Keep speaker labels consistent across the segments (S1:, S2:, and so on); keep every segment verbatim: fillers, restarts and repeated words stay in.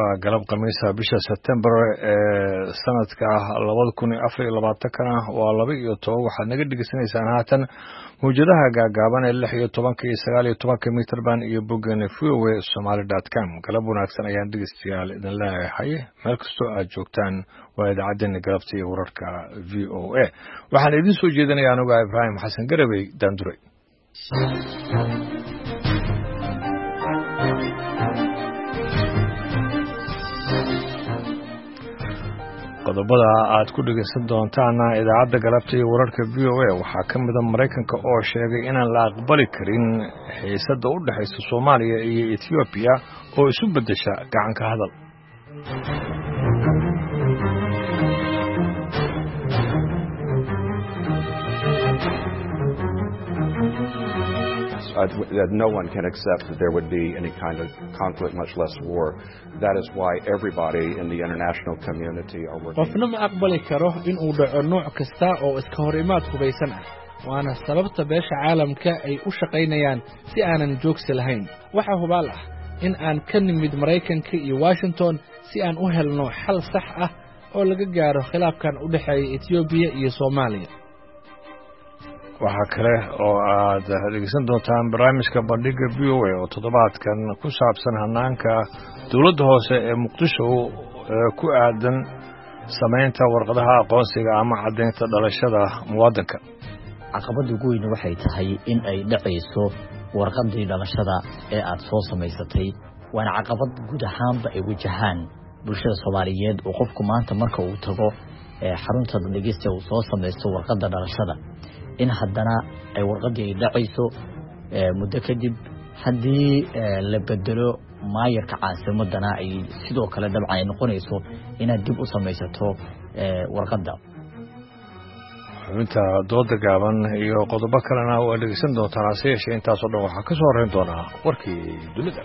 S1: waa galab khamiisa bisha September ee sanadka laba kun iyo afar iyo labaatan kana waa laba iyo toban waxaad naga dhigaysanaysaan haatan mowjadaha gaagaaban ee lix iyo toban iyo sagaal iyo toban mitir band iyo boggan v o a somali dot com galab wanaagsan ayaan dhegeystayaal idin leeyahay meel kastoo aad joogtaan waa idaacaddeena galabta iyo wararka v o a waxaan idin soo jeedinayaa anigu Ibrahim Xasan Garabey Daanduray qodobada aad ku dhageysan doontaan idaacadda galabta iyo wararka v o a waxaa ka mid ah Mareykanka oo sheegay inaan la aqbali karin xiisadda u dhaxaysa Soomaaliya iyo Ethiopia oo isu bedesha gacan ka hadal
S2: Uh, that no one can accept that there would be any kind of conflict, much less war. That is why everybody in the international community are working.
S3: qofna ma aqbali karo in uu dhaco nooc kasta oo iska hor imaad hubaysan ah waana sababta beesha caalamka ay u shaqaynayaan si aanan joogsi lahayn waxa hubaal ah in aan ka nimid Mareykanka iyo Washington si aan u helno xal sax ah oo laga gaaro khilaafkan u dhaxeeya Ethiopia iyo Soomaaliya
S1: waxa kale oo aad dhegeysan doontaan barnaamijka bandhiga v o a oo toddobaadkan ku saabsan hanaanka dawladda hoose ee Muqdisho ku aadan sameynta warqadaha aqoonsiga ama caddeynta dhalashada muwaadinka
S4: caqabada ugu weyn waxay tahay in ay dhacayso warqadii dhalashada ee aad soo samaysatay waana caqabad guud ahaanba ay wajahaan bulshada Soomaaliyeed oo qofku maanta marka uu tago xarunta dhageysta uu soo samaysto warqada dhalashada in haddana ay warqadii ay dhacayso muddo kadib haddii la bedelo maayarka caasimadana ay sidoo kale dabcan ay noqonayso inaad dib u samaysato warqadda
S1: xubinta dooda gaaban iyo qodobo kalena waa dhegeysan doontaan hase yeeshee intaasoo dhan waxaa ka soo horreyn doonaa warkii dunida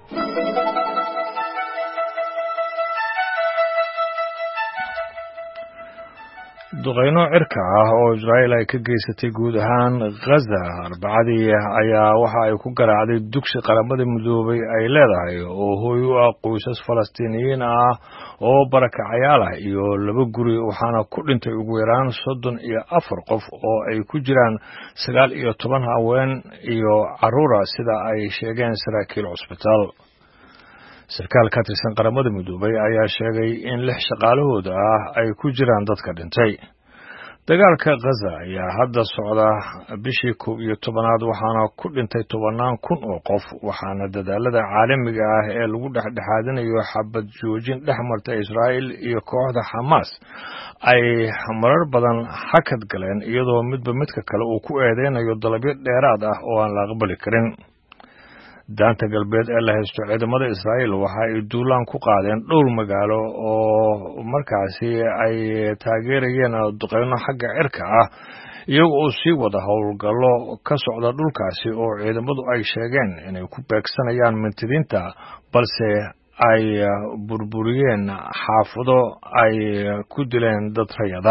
S1: duqeyno cirka ah oo Israa'iil ay ka geysatay guud ahaan Gaza Arbacadii ayaa waxa ay ku garaacday dugsi qaramada midoobay ay leedahay oo hooy u ah qoysas Falastiiniyiin ah oo barakacayaal ah iyo laba guri waxaana ku dhintay ugu yaraan soddon iyo afar qof oo ay ku jiraan sagaal iyo toban haween iyo carruur sida ay sheegeen saraakiil cusbitaal sarkaal ka tirsan qaramada midoobay ayaa sheegay in lix shaqaalahooda ah ay ku jiraan dadka dhintay dagaalka Gaza ayaa hadda socda bishii kow iyo tobanaad waxaana ku dhintay tobanaan kun oo qof waxaana dadaalada caalamiga ah ee lagu dhexdhexaadinayo xabad joojin dhexmarta Israa'iil iyo kooxda Hamas ay marar badan hakad galeen iyadoo midba midka kale uu ku eedeynayo dalabyo dheeraad ah oo aan la aqbali karin daanta galbeed ee la haysto ciidamada Israa'iil waxa ay duulaan ku qaadeen dhowr magaalo oo markaasi ay taageerayeen duqeyno xagga cirka ah iyagoo oo sii wada howlgallo ka socda dhulkaasi oo ciidamadu ay sheegeen inay ku beegsanayaan mintidiinta balse ay burburiyeen xaafado ay ku dileen dad rayada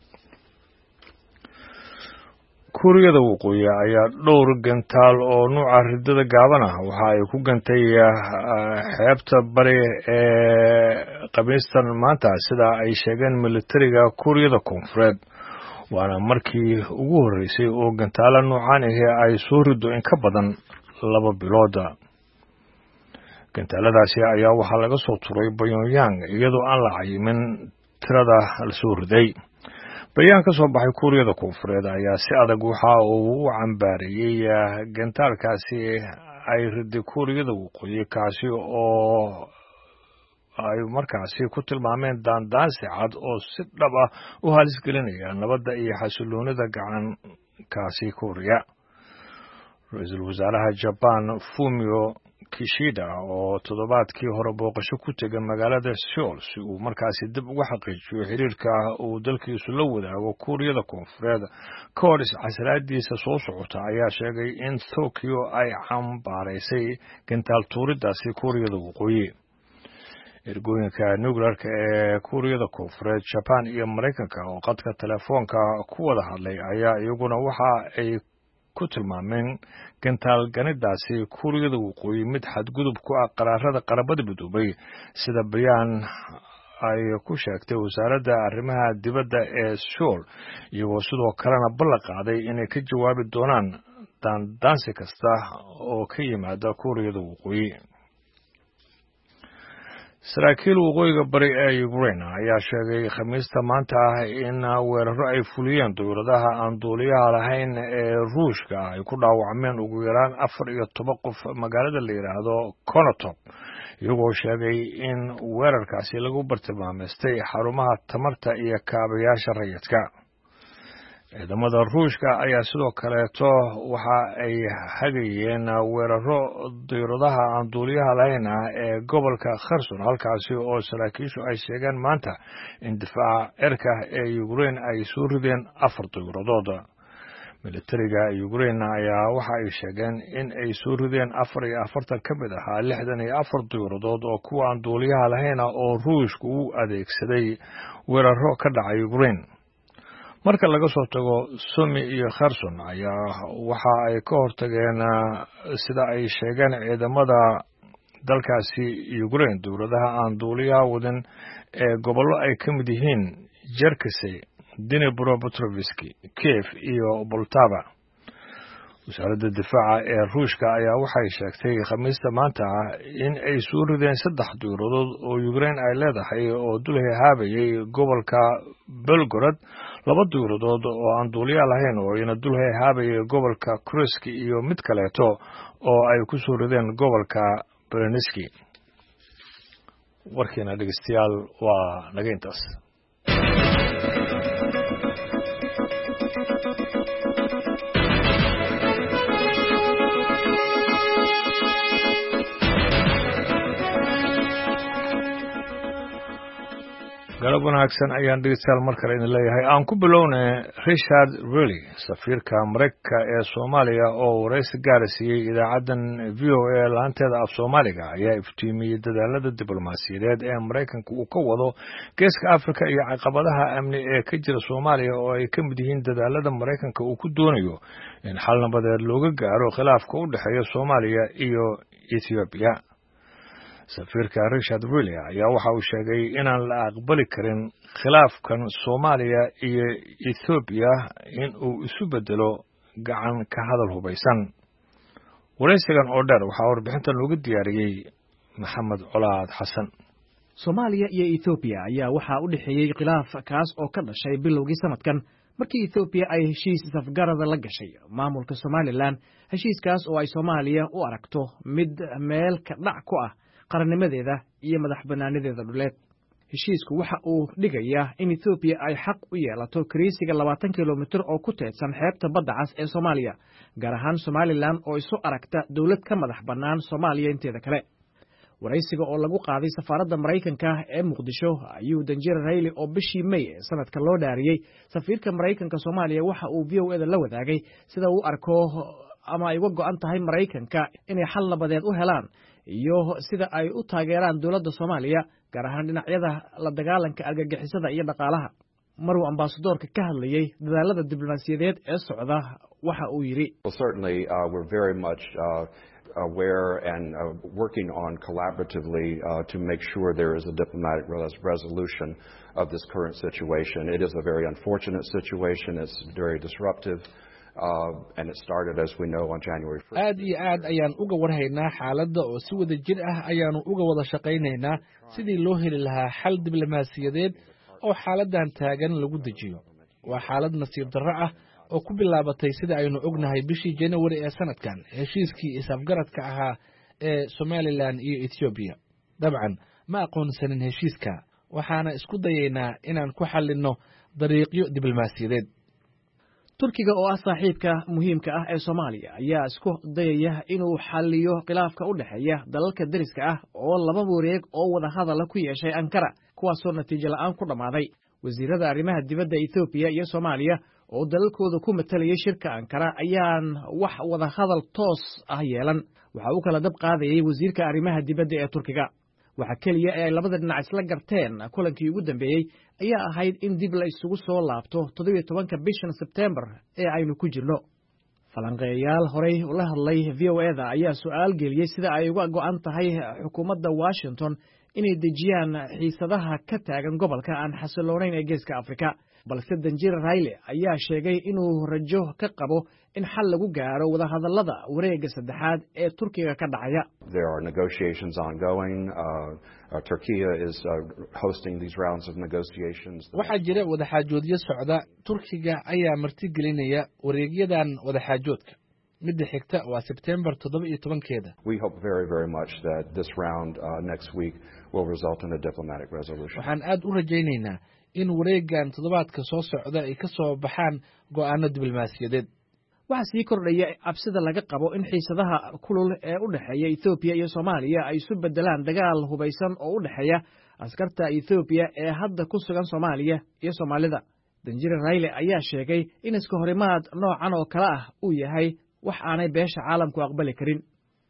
S1: Kuuriyada Waqooyi ayaa dhowr gantaal oo nuuca ridada gaaban ah waxa ay ku gantay xeebta bari ee Khamiistan maanta sida ay sheegeen militariga Kuuriyada Koonfureed waana markii ugu horeysay oo gantaala nuucan ah ay soo rido in ka badan laba bilood gantaaladaasi ayaa waxa laga soo turay Pyongyang iyadoo aan la cayimin tirada la soo riday bayaan ka soo baxay Kuuriyada Koonfureed ayaa si adag waxa uu u cambaarayay gantaalkaasi ay riday Kuuriyada Waqooyi kaasi oo ay markaasi ku tilmaameen daandaansi cad oo si dhab ah u halis gelinaya nabadda iyo xasiloonida gacankaasi Kuuriya Ra'iisul Wasaaraha Japan Fumio Kishida oo toddobaadkii hore booqasho ku tegay magaalada Seoul si uu markaasi dib ugu xaqiijiyo xiriirka uu dalkiisu la wadaago Kuuriyada Koonfureed ka hor casraadiisa soo socota ayaa sheegay in Tokyo ay cambaaraysay gantaal tuuridaasi Kuuriyada Waqooyi ergooyinka nuclearka ee Kuuriyada Koonfureed Japan iyo Mareykanka oo qadka telefoonka ku wada hadlay ayaa iyaguna waxa ay ku tilmaameen gantaalganidaasi kuuriyada waqooyi mid xadgudub ku ah qaraarada qaramada midoobay sida bayaan ay ku sheegtay wasaaradda arrimaha dibadda ee Seoul iyagoo sidoo kalena ballan qaaday inay ka jawaabi doonaan daandaansi kasta oo ka yimaada kuuriyada waqooyi. saraakiil waqooyiga bari ee Ukraine ayaa sheegay khamiista maanta ah in weeraro ay fuliyeen dowladaha aan duuliyaha lahayn ee Ruushka ay ku dhaawacmeen ugu yaraan afar iyo toban qof magaalada la yiraahdo Konotop iyagoo sheegay in weerarkaasi lagu bartilmaameystay xarumaha tamarta iyo kaabayaasha rayidka. ciidamada Ruushka ayaa sidoo kaleeto waxa ay hagayeen weeraro diyaaradaha aan duuliyaha lahayn ee gobolka Kherson halkaasi oo saraakiishu ay sheegeen maanta in difaaca cirka ee Ukraine ay soo rideen afar diyaaradood. militariga Ukraine ayaa waxa ay sheegeen in ay soo rideen afar iyo afartan ka mid ah lixdan iyo afar diyaaradood oo kuwa aan duuliyaha lahayn oo Ruushku u adeegsaday weeraro ka dhacay Ukraine. marka laga soo tago Sumy iyo Kherson ayaa waxa ay ka hortageen sida ay sheegeen ciidamada dalkaasi Ukraine dowladaha aan duuliyaha wadan ee gobollo ay ka mid yihiin Cherkasy, Dnipropetrovsk, Kiev iyo Poltava. wasaaradda difaaca ee Ruushka ayaa waxay sheegtay khamiista maanta in ay soo rideen saddex diyaaradood oo Ukraine ay leedahay oo dul haabayay gobolka Belgorod, laba diyaaradood oo aan duuliyaha lahayn oo iyana dul haabayay gobolka Kursk iyo mid kaleeto oo ay ku soo rideen gobolka Bryansk. warkiina dhegeystayaal waa naga intaas. galab wanaagsan ayaan dhegeystayaal mar kale idin leeyahay. aan ku bilownay Richard Riley safiirka Mareykanka ee Soomaaliya oo wareysi gaar ah siiyey idaacaddan V O A laanteeda af Soomaaliga ayaa iftiimiyey dadaalada diblomaasiyadeed ee Mareykanka uu ka wado geeska Afrika iyo caqabadaha amni ee ka jira Soomaaliya oo ay ka mid yihiin dadaalada Mareykanka uu ku doonayo in xal nabadeed looga gaaro khilaafka u dhexeeya Soomaaliya iyo Ethiopia. safiirka Richard Riley ayaa waxa uu sheegay inaan la aqbali karin khilaafkan Soomaaliya iyo Ethiopia in uu isu bedelo gacan ka hadal hubaysan. wareysigan oo dheer waxaa warbixintan looga diyaariyey Maxamed Colaad Xasan.
S5: Soomaaliya iyo Ethiopia ayaa waxaa u dhexeeyay khilaaf kaas oo ka dhashay bilowgii sanadkan markii Ethiopia ay heshiis safgarada la gashay maamulka Somaliland, heshiiskaas oo ay Soomaaliya u aragto mid meel ka dhac ku ah qarannimadeeda iyo madax bannaanideeda dhuleed. heshiisku waxa uu dhigayaa in Ethiopia ay xaq u yeelato kiriisiga labaatan kilomitir oo ku teedsan xeebta badda cas ee Soomaaliya, gaar ahaan Somaliland oo isu aragta dawlad ka madax bannaan Soomaaliya inteeda kale. waraysiga oo lagu qaaday safaaradda Mareykanka ee Muqdisho ayuu Danjire Riley oo bishii May ee sanadka loo dhaariyey safiirka Mareykanka Soomaaliya waxa uu V O A da la wadaagay sida uu arko ama ay uga go'an tahay Mareykanka inay xal nabadeed u helaan iyo sida ay u taageeraan dawladda Soomaaliya gaar ahaan dhinacyada la dagaalanka argagixisada iyo dhaqaalaha. maruu ambaasadorka ka hadlayay dadaalada diblomaasiyadeed ee socda waxa uu yiri
S2: Well, certainly uh, we're very much uh, aware and uh, working on collaboratively uh, to make sure there is a diplomatic res- resolution of this current situation. It is a very unfortunate situation. It's very disruptive. Uh, and it started, as we know, on January first.
S3: aad iyo aad ayaan uga warhaynaa xaaladda oo si wada jir ah ayaanu uga wada shaqaynaynaa sidii loo heli lahaa xal diblomaasiyadeed oo xaaladdan taagan lagu dejiyo. waa xaalad nasiib darro ah oo ku bilaabatay sida aynu ognahay bishii January ee sanadkan heshiiskii isafgaradka ahaa ee Somaliland iyo Ethiopia. dabcan ma aqoonsanin heshiiska, waxaana isku dayaynaa inaan ku xallinno dariiqyo diblomaasiyadeed.
S5: Turkiga oo ah saaxiibka muhiimka ah ee Soomaaliya ayaa isku dayaya inuu xalliyo khilaafka u dhexeeya dalalka dariska ah oo laba wareeg oo wada hadal ku yeeshay Ankara, kuwaasoo natiijo la'aan ku dhamaaday. wasiirada arrimaha dibadda Ethiopia iyo Soomaaliya oo dalalkooda ku matalayay shirka Ankara ayaan wax wada hadal toos ah yeelan. waxa uu kala dab qaadayay wasiirka arrimaha dibadda ee Turkiga. waxa kaliya ee ay labada dhinac isla garteen kulankii ugu dambeeyay ayaa ahayd in dib la isugu soo laabto toddoba iyo tobanka bishan September ee aynu ku jirno. falanqeeyayaal horey ula hadlay v o eda ayaa su-aal geliyey sida ay uga go'an tahay xukuumadda washington inay dejiyaan xiisadaha ka taagan gobolka aan xasiloonayn ee geeska afrika balse danjir rayle ayaa sheegay inuu rajo ka qabo in xal lagu gaaro wadahadallada wareegga saddexaad ee turkiga ka dhacaya
S3: waxaa jira wadaxaajoodyo socda. turkiga ayaa martigelinaya wareegyadan wadaxaajoodka. midda xigta waa sebtembar toddoba iyo tobankeeda. waxaan aad u rajaynaynaa in wareeggan toddobaadka soo socda ay ka soo baxaan go'aano diblomaasiyadeed.
S5: waxaa sii kordhaya cabsida laga qabo in xiisadaha kulul ee u dhexeeya ethoobiya iyo soomaaliya ay isu beddelaan dagaal hubaysan oo u dhexeeya askarta ethoobiya ee hadda ku sugan soomaaliya iyo soomaalida. danjire rayle ayaa sheegay in iska horimaad noocan oo kale ah uu yahay wax aanay beesha caalamku aqbali karin.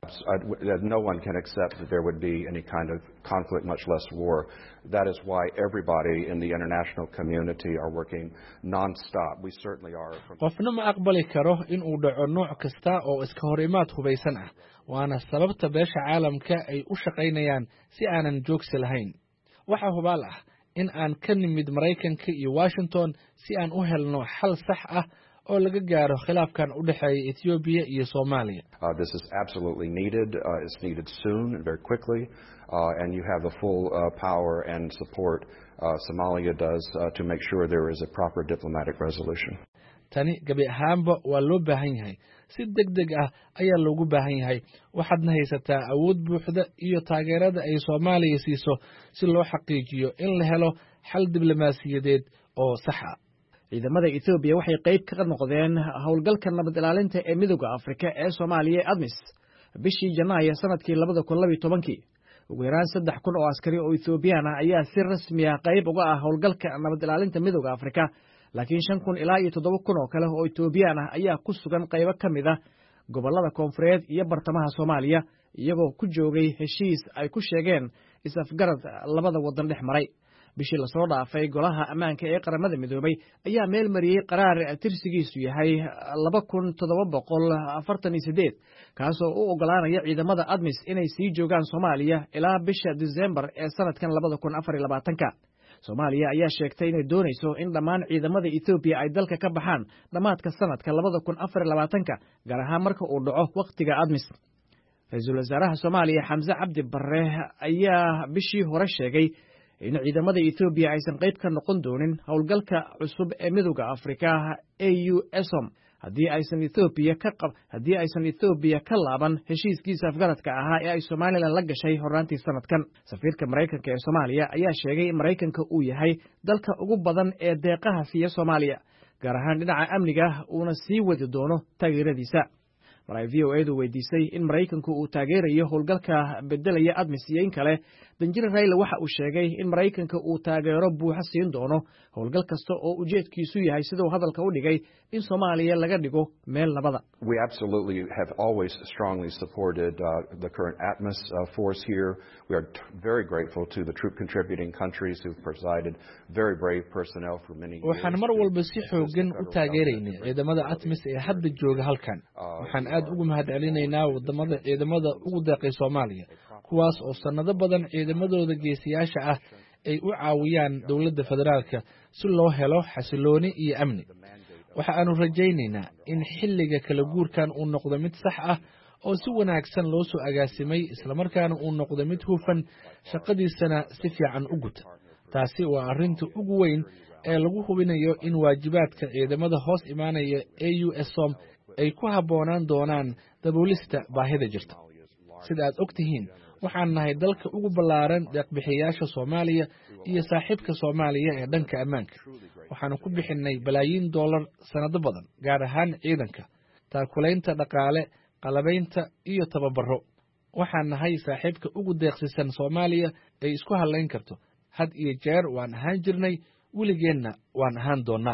S2: No one can accept that there would be any kind of conflict, much less war. That is why everybody in the international community are working non-stop. We certainly are.
S3: qofna ma aqbali karo in uu dhaco nooc kasta oo iska hor imaad hubaysan ah, waana sababta beesha caalamka ay u shaqaynayaan si aanan joogsi lahayn. waxaa hubaal ah in aan ka nimid Maraykanka iyo Washington si aan u helno xal sax ah oo laga gaaro khilaafkan u dhaxeeya Ethiopia iyo Soomaaliya.
S2: Uh, this is absolutely needed. Uh, it's needed soon and very quickly. Uh, and you have the full uh, power and support uh, Somalia does uh, to make sure there is a proper diplomatic resolution.
S3: Tani gabi ahaanba waa loo baahan yahay. Si degdeg ah ayaa loogu baahan yahay. waxaadna haysataa awood buuxda iyo taageerada ay Soomaaliya siiso si loo xaqiijiyo in la helo xal diblomaasiyadeed oo sax ah.
S5: ciidamada Ethiopia waxay qayb ka noqdeen howlgalka nabad ilaalinta ee midowga Afrika ee Soomaaliya ADMIS bishii Janaayo sanadkii laba kun iyo laba iyo toban. ugu yaraan saddex kun oo askari oo Ethiopian ah ayaa si rasmi ah qayb uga ah howlgalka nabad ilaalinta midowga Afrika, laakiin shan kun ilaa iyo toddoba kun oo kale oo Ethiopian ah ayaa ku sugan qaybo ka mid ah gobollada koonfureed iyo bartamaha Soomaaliya, iyagoo ku joogay heshiis ay ku sheegeen is-afgarad labada wadan dhex maray. bishii la soo dhaafay golaha ammaanka ee qaramada midoobay ayaa meel mariyey qaraar tirsigiisu yahay laba kun toddoba boqol afartan iyo siddeed kaasoo u ogolaanaya ciidamada ADMIS inay sii joogaan Soomaaliya ilaa bisha December ee sanadkan laba kun afar iyo labaatan. Soomaaliya ayaa sheegtay inay doonayso in dhammaan ciidamada Ethiopia ay dalka ka baxaan dhamaadka sanadka laba kun afar iyo labaatan, gaar ahaan marka uu dhaco waqtiga ADMIS. Ra'iisul Wasaaraha Soomaaliya Xamse Cabdi Barre ayaa bishii hore sheegay in ciidamada Ethiopia aysan qayb ka noqon doonin howlgalka cusub ee midowga Afrika A U SOM haddii aysan Ethiopia ka qab haddii aysan Ethiopia ka laaban heshiiskiisa afgaradka ahaa ee ay Soomaaliland la gashay horraantii sanadkan. Safiirka Maraykanka ee Soomaaliya ayaa sheegay in Maraykanka uu yahay dalka ugu badan ee deeqaha siiya Soomaaliya, gaar ahaan dhinaca amniga, uuna sii wadi doono taageeradiisa. maray V O Edu weydiisay in Maraykanku uu taageerayo howlgalka bedelaya ADMIS iyo in kale, danjir Rayle waxa uu sheegay in Maraykanka uu taageero buuxa siin doono howlgal kasta oo ujeedkiisu yahay sidoo hadalka u dhigay in Soomaaliya laga dhigo meel nabada.
S2: We absolutely have always strongly supported uh, the current ATMIS uh, force here. We are t- very grateful to the troop contributing countries who've provided very brave personnel for many years.
S3: waxaan mar walba si xoogan u taageeraynay ciidamada ATMIS ee hadda jooga halkan. waxaan aad ugu mahadcelinaynaa wadamada ciidamada ugu deeqay Soomaaliya, kuwaas oo sanado badan ciidamadooda geesiyaasha ah ay u caawiyaan dawladda federaalka si loo helo xasilooni iyo amni. waxa aanu rajaynaynaa in xilliga kala guurkan uu noqdo mid sax ah oo si wanaagsan loo soo agaasimay, isla markaana uu noqdo mid hufan, shaqadiisana si fiican u guta. taasi waa arrinta ugu weyn ee lagu hubinayo in waajibaadka ciidamada hoos imaanaya A U SOM ay ku habboonaan doonaan daboolista baahida jirta. sida aad og tihiin, waxaan nahay dalka ugu ballaaran deeq-bixiyaasha Soomaaliya iyo saaxiibka Soomaaliya ee dhanka ammaanka. waxaanu ku bixinay balaayiin dollar sanado badan, gaar ahaan ciidanka, taakulaynta dhaqaale, qalabaynta iyo tababaro. waxaan nahay saaxiibka ugu deeqsisan Soomaaliya ay isku halayn karto. had iyo jeer waan ahaan jirnay, weligeenna waan ahaan doonaa.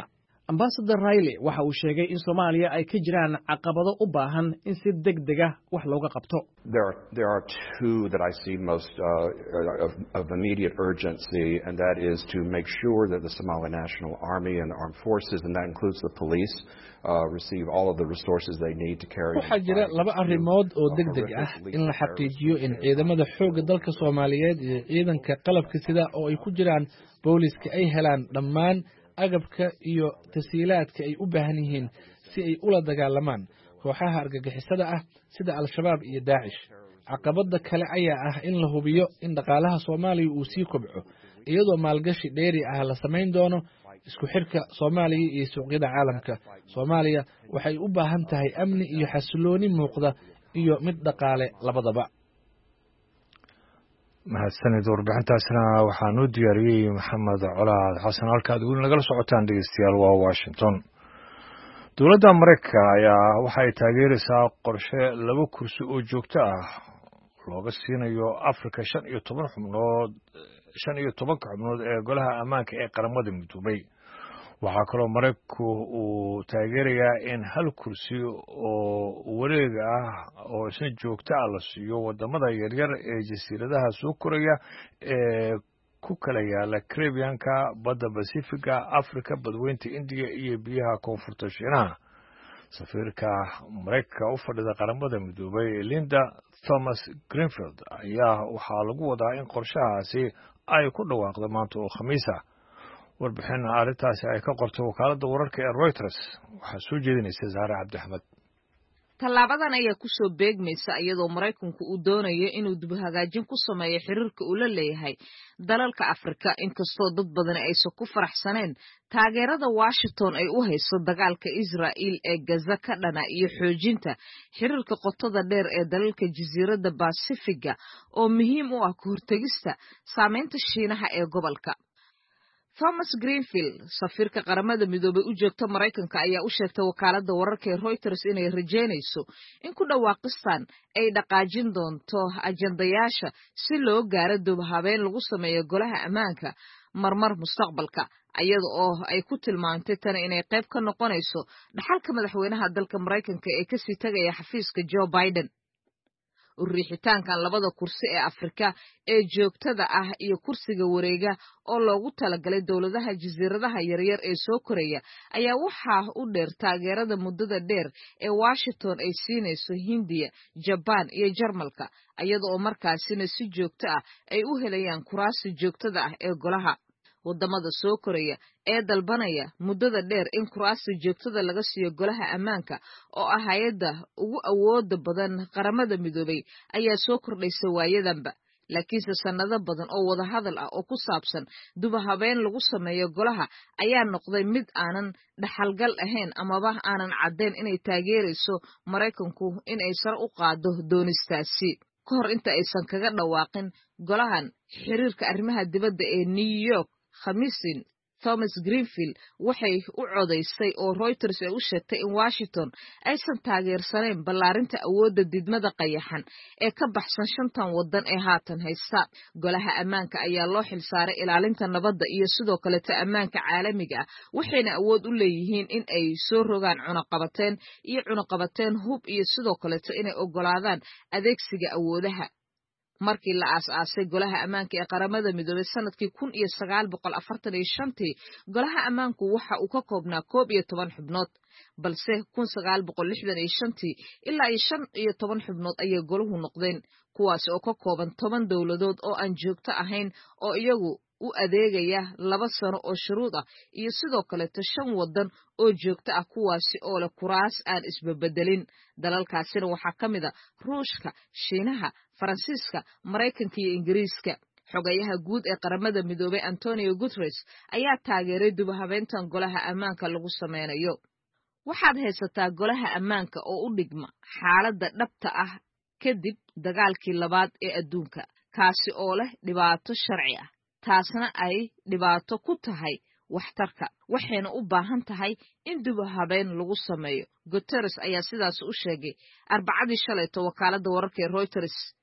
S5: Ambassador Riley waxa uu sheegay in Soomaaliya ay ka jiraan caqabado u baahan in si degdeg ah wax looga qabto.
S2: There are, there are two that I see most uh, of, of immediate urgency, and that is to make sure that the Somali National Army and armed forces, and that includes the police, uh, receive all of the resources they need to carry.
S3: Waxaa jira laba arrimood oo degdeg ah in la xaqiijiyo in ciidamada xoogga dalka Soomaaliyeed iyo ciidanka qalabka sida oo ay ku jiraan booliska ay helaan dhammaan agabka iyo tasiilaadka ay u baahan yihiin si ay ula dagaalamaan kooxaha argagixisada ah sida Al-Shabaab iyo Daesh. Caqabada kale ayaa ah in la hubiyo in dhaqaalaha Soomaaliya uu sii kobco iyadoo maalgashi dheeri ah la sameyn doono isku xirka Soomaaliya iyo suuqyada caalamka. Soomaaliya waxay u baahan tahay amni iyo xasilooni muuqda iyo mid dhaqaale labadaba.
S1: mahadsanid warbixintaasna waxaan u diyaariyey maxamed colaad xasan halkaad weli nagala socotaan dhegeystayaal waa Washington. dowladda Mareykanka ayaa waxay taageeraysaa qorshe laba kursi oo joogto ah looga siinayo Afrika shan iyo toban xubnood shan iyo tobanka xubnood ee golaha ammaanka ee qaramada midoobay. waxaa kaloo Mareykanku uu taageerayaa in hal kursi oo wareeg ah oo isna joogto ah la siiyo wadamada yaryar ee jasiiradaha soo koraya ee ku kala yaala Caribbean-ka, badda Pacific-ga, Afrika, badweynta India iyo biyaha koonfurta Shiinaha. safiirka Mareykanka u fadhida qaramada midoobay Linda Thomas Greenfield ayaa waxaa lagu wadaa in qorshahaasi ay ku dhawaaqdo maanta oo Khamiis ah. warbixin arrintaasi ay ka qortay wakaaladda wararka ee Reuters waxaa soo jeedinaysa Zahra Cabdi Axmed.
S6: Tallaabadan ayaa ku soo beegmaysa iyadoo Mareykanku uu doonayo inuu dib hagaajin ku sameeyo xiriirka uu la leeyahay dalalka Afrika, inkastoo dad badan aysan ku faraxsaneen taageerada Washington ay u hayso dagaalka Israa'iil ee Gaza ka dhana iyo xoojinta xiriirka qotada dheer ee dalalka jasiiradda Pacific-ga oo muhiim u ah ka hortagista saameynta Shiinaha ee gobolka. Thomas Greenfield, safiirka qaramada midoobay u joogta Mareykanka, ayaa u sheegtay wakaaladda wararka ee Reuters inay rajeynayso in ku dhawaaqistan ay dhaqaajin doonto ajandayaasha si loo gaaro dib habeen lagu sameeyo golaha ammaanka marmar mustaqbalka, iyada oo ay ku tilmaantay tan inay qayb ka noqonayso dhaxalka madaxweynaha dalka Mareykanka ee ka sii tagaya xafiiska Joe Biden. urriixitaankan labada kursi ee Afrika ee joogtada ah iyo kursiga wareega oo loogu talagalay dawladaha jasiiradaha yaryar ee soo koraya ayaa waxaa u dheer taageerada muddada dheer ee Washington ay siinayso Hindiya, Japan iyo Jarmalka, iyada oo markaasina si joogto ah ay u helayaan kuraasta joogtada ah ee golaha. wadamada soo koraya ee dalbanaya muddada dheer in kuraasta joogtada laga siiyo golaha ammaanka oo ah hay'adda ugu awooda badan qaramada midoobay ayaa soo kordhaysa waayadanba, laakiinse sanado badan oo wada hadal ah oo ku saabsan duba habeen lagu sameeyo golaha ayaa noqday mid aanan dhaxalgal ahayn amaba aanan caddeyn inay taageerayso Mareykanku in ay sare u qaado doonistaasi ka hor inta aysan kaga dhawaaqin golahan xiriirka arrimaha dibadda ee New York. Khamiisin Thomas Greenfield waxay u codaysay oo Reuters ay u sheegtay in Washington aysan taageersaneen ballaarinta awoodda didmada qayaxan ee ka baxsan shantan wadan ee haatan haysta. golaha ammaanka ayaa loo xilsaaray ilaalinta nabadda iyo sidoo kale ta ammaanka caalamiga ah, waxayna awood u leeyihiin in ay soo rogaan cunaqabateen iyo cunaqabateen hub iyo sidoo kale inay ogolaadaan adeegsiga awoodaha. markii la aas-aasay golaha ammaanka ee qaramada midoobay sanadkii kun iyo sagaal boqol afartan iyo shantii, golaha ammaanku waxa uu ka koobnaa koob iyo toban xubnood, balse kun sagaal boqol lixdan iyo shantii ilaa iyo shan iyo toban xubnood ayay golahu noqdeen, kuwaasi oo ka kooban toban dowladood oo aan joogto ahayn oo iyagu u adeegaya laba sano oo shuruud ah iyo sidoo kale shan wadan oo joogto ah kuwaasi oo leh kuraas aan isbabedelin. dalalkaasina waxaa ka mid ah Ruushka, Shiinaha, Faransiiska, Mareykanka iyo Ingiriiska. xogayaha guud ee qaramada midoobay Antonio Guterres ayaa taageeray dib u habeyntan golaha ammaanka lagu sameynayo. waxaad haysataa golaha ammaanka oo u dhigma xaaladda dhabta ah kadib dagaalkii labaad ee adduunka, kaasi oo leh dhibaato sharci ah, taasna ay dhibaato ku tahay waxtarka, waxayna u baahan tahay in dib u habeen lagu sameeyo. Guterres ayaa sidaas u sheegay Arbacadii shalayto wakaaladda wararka ee Reuters,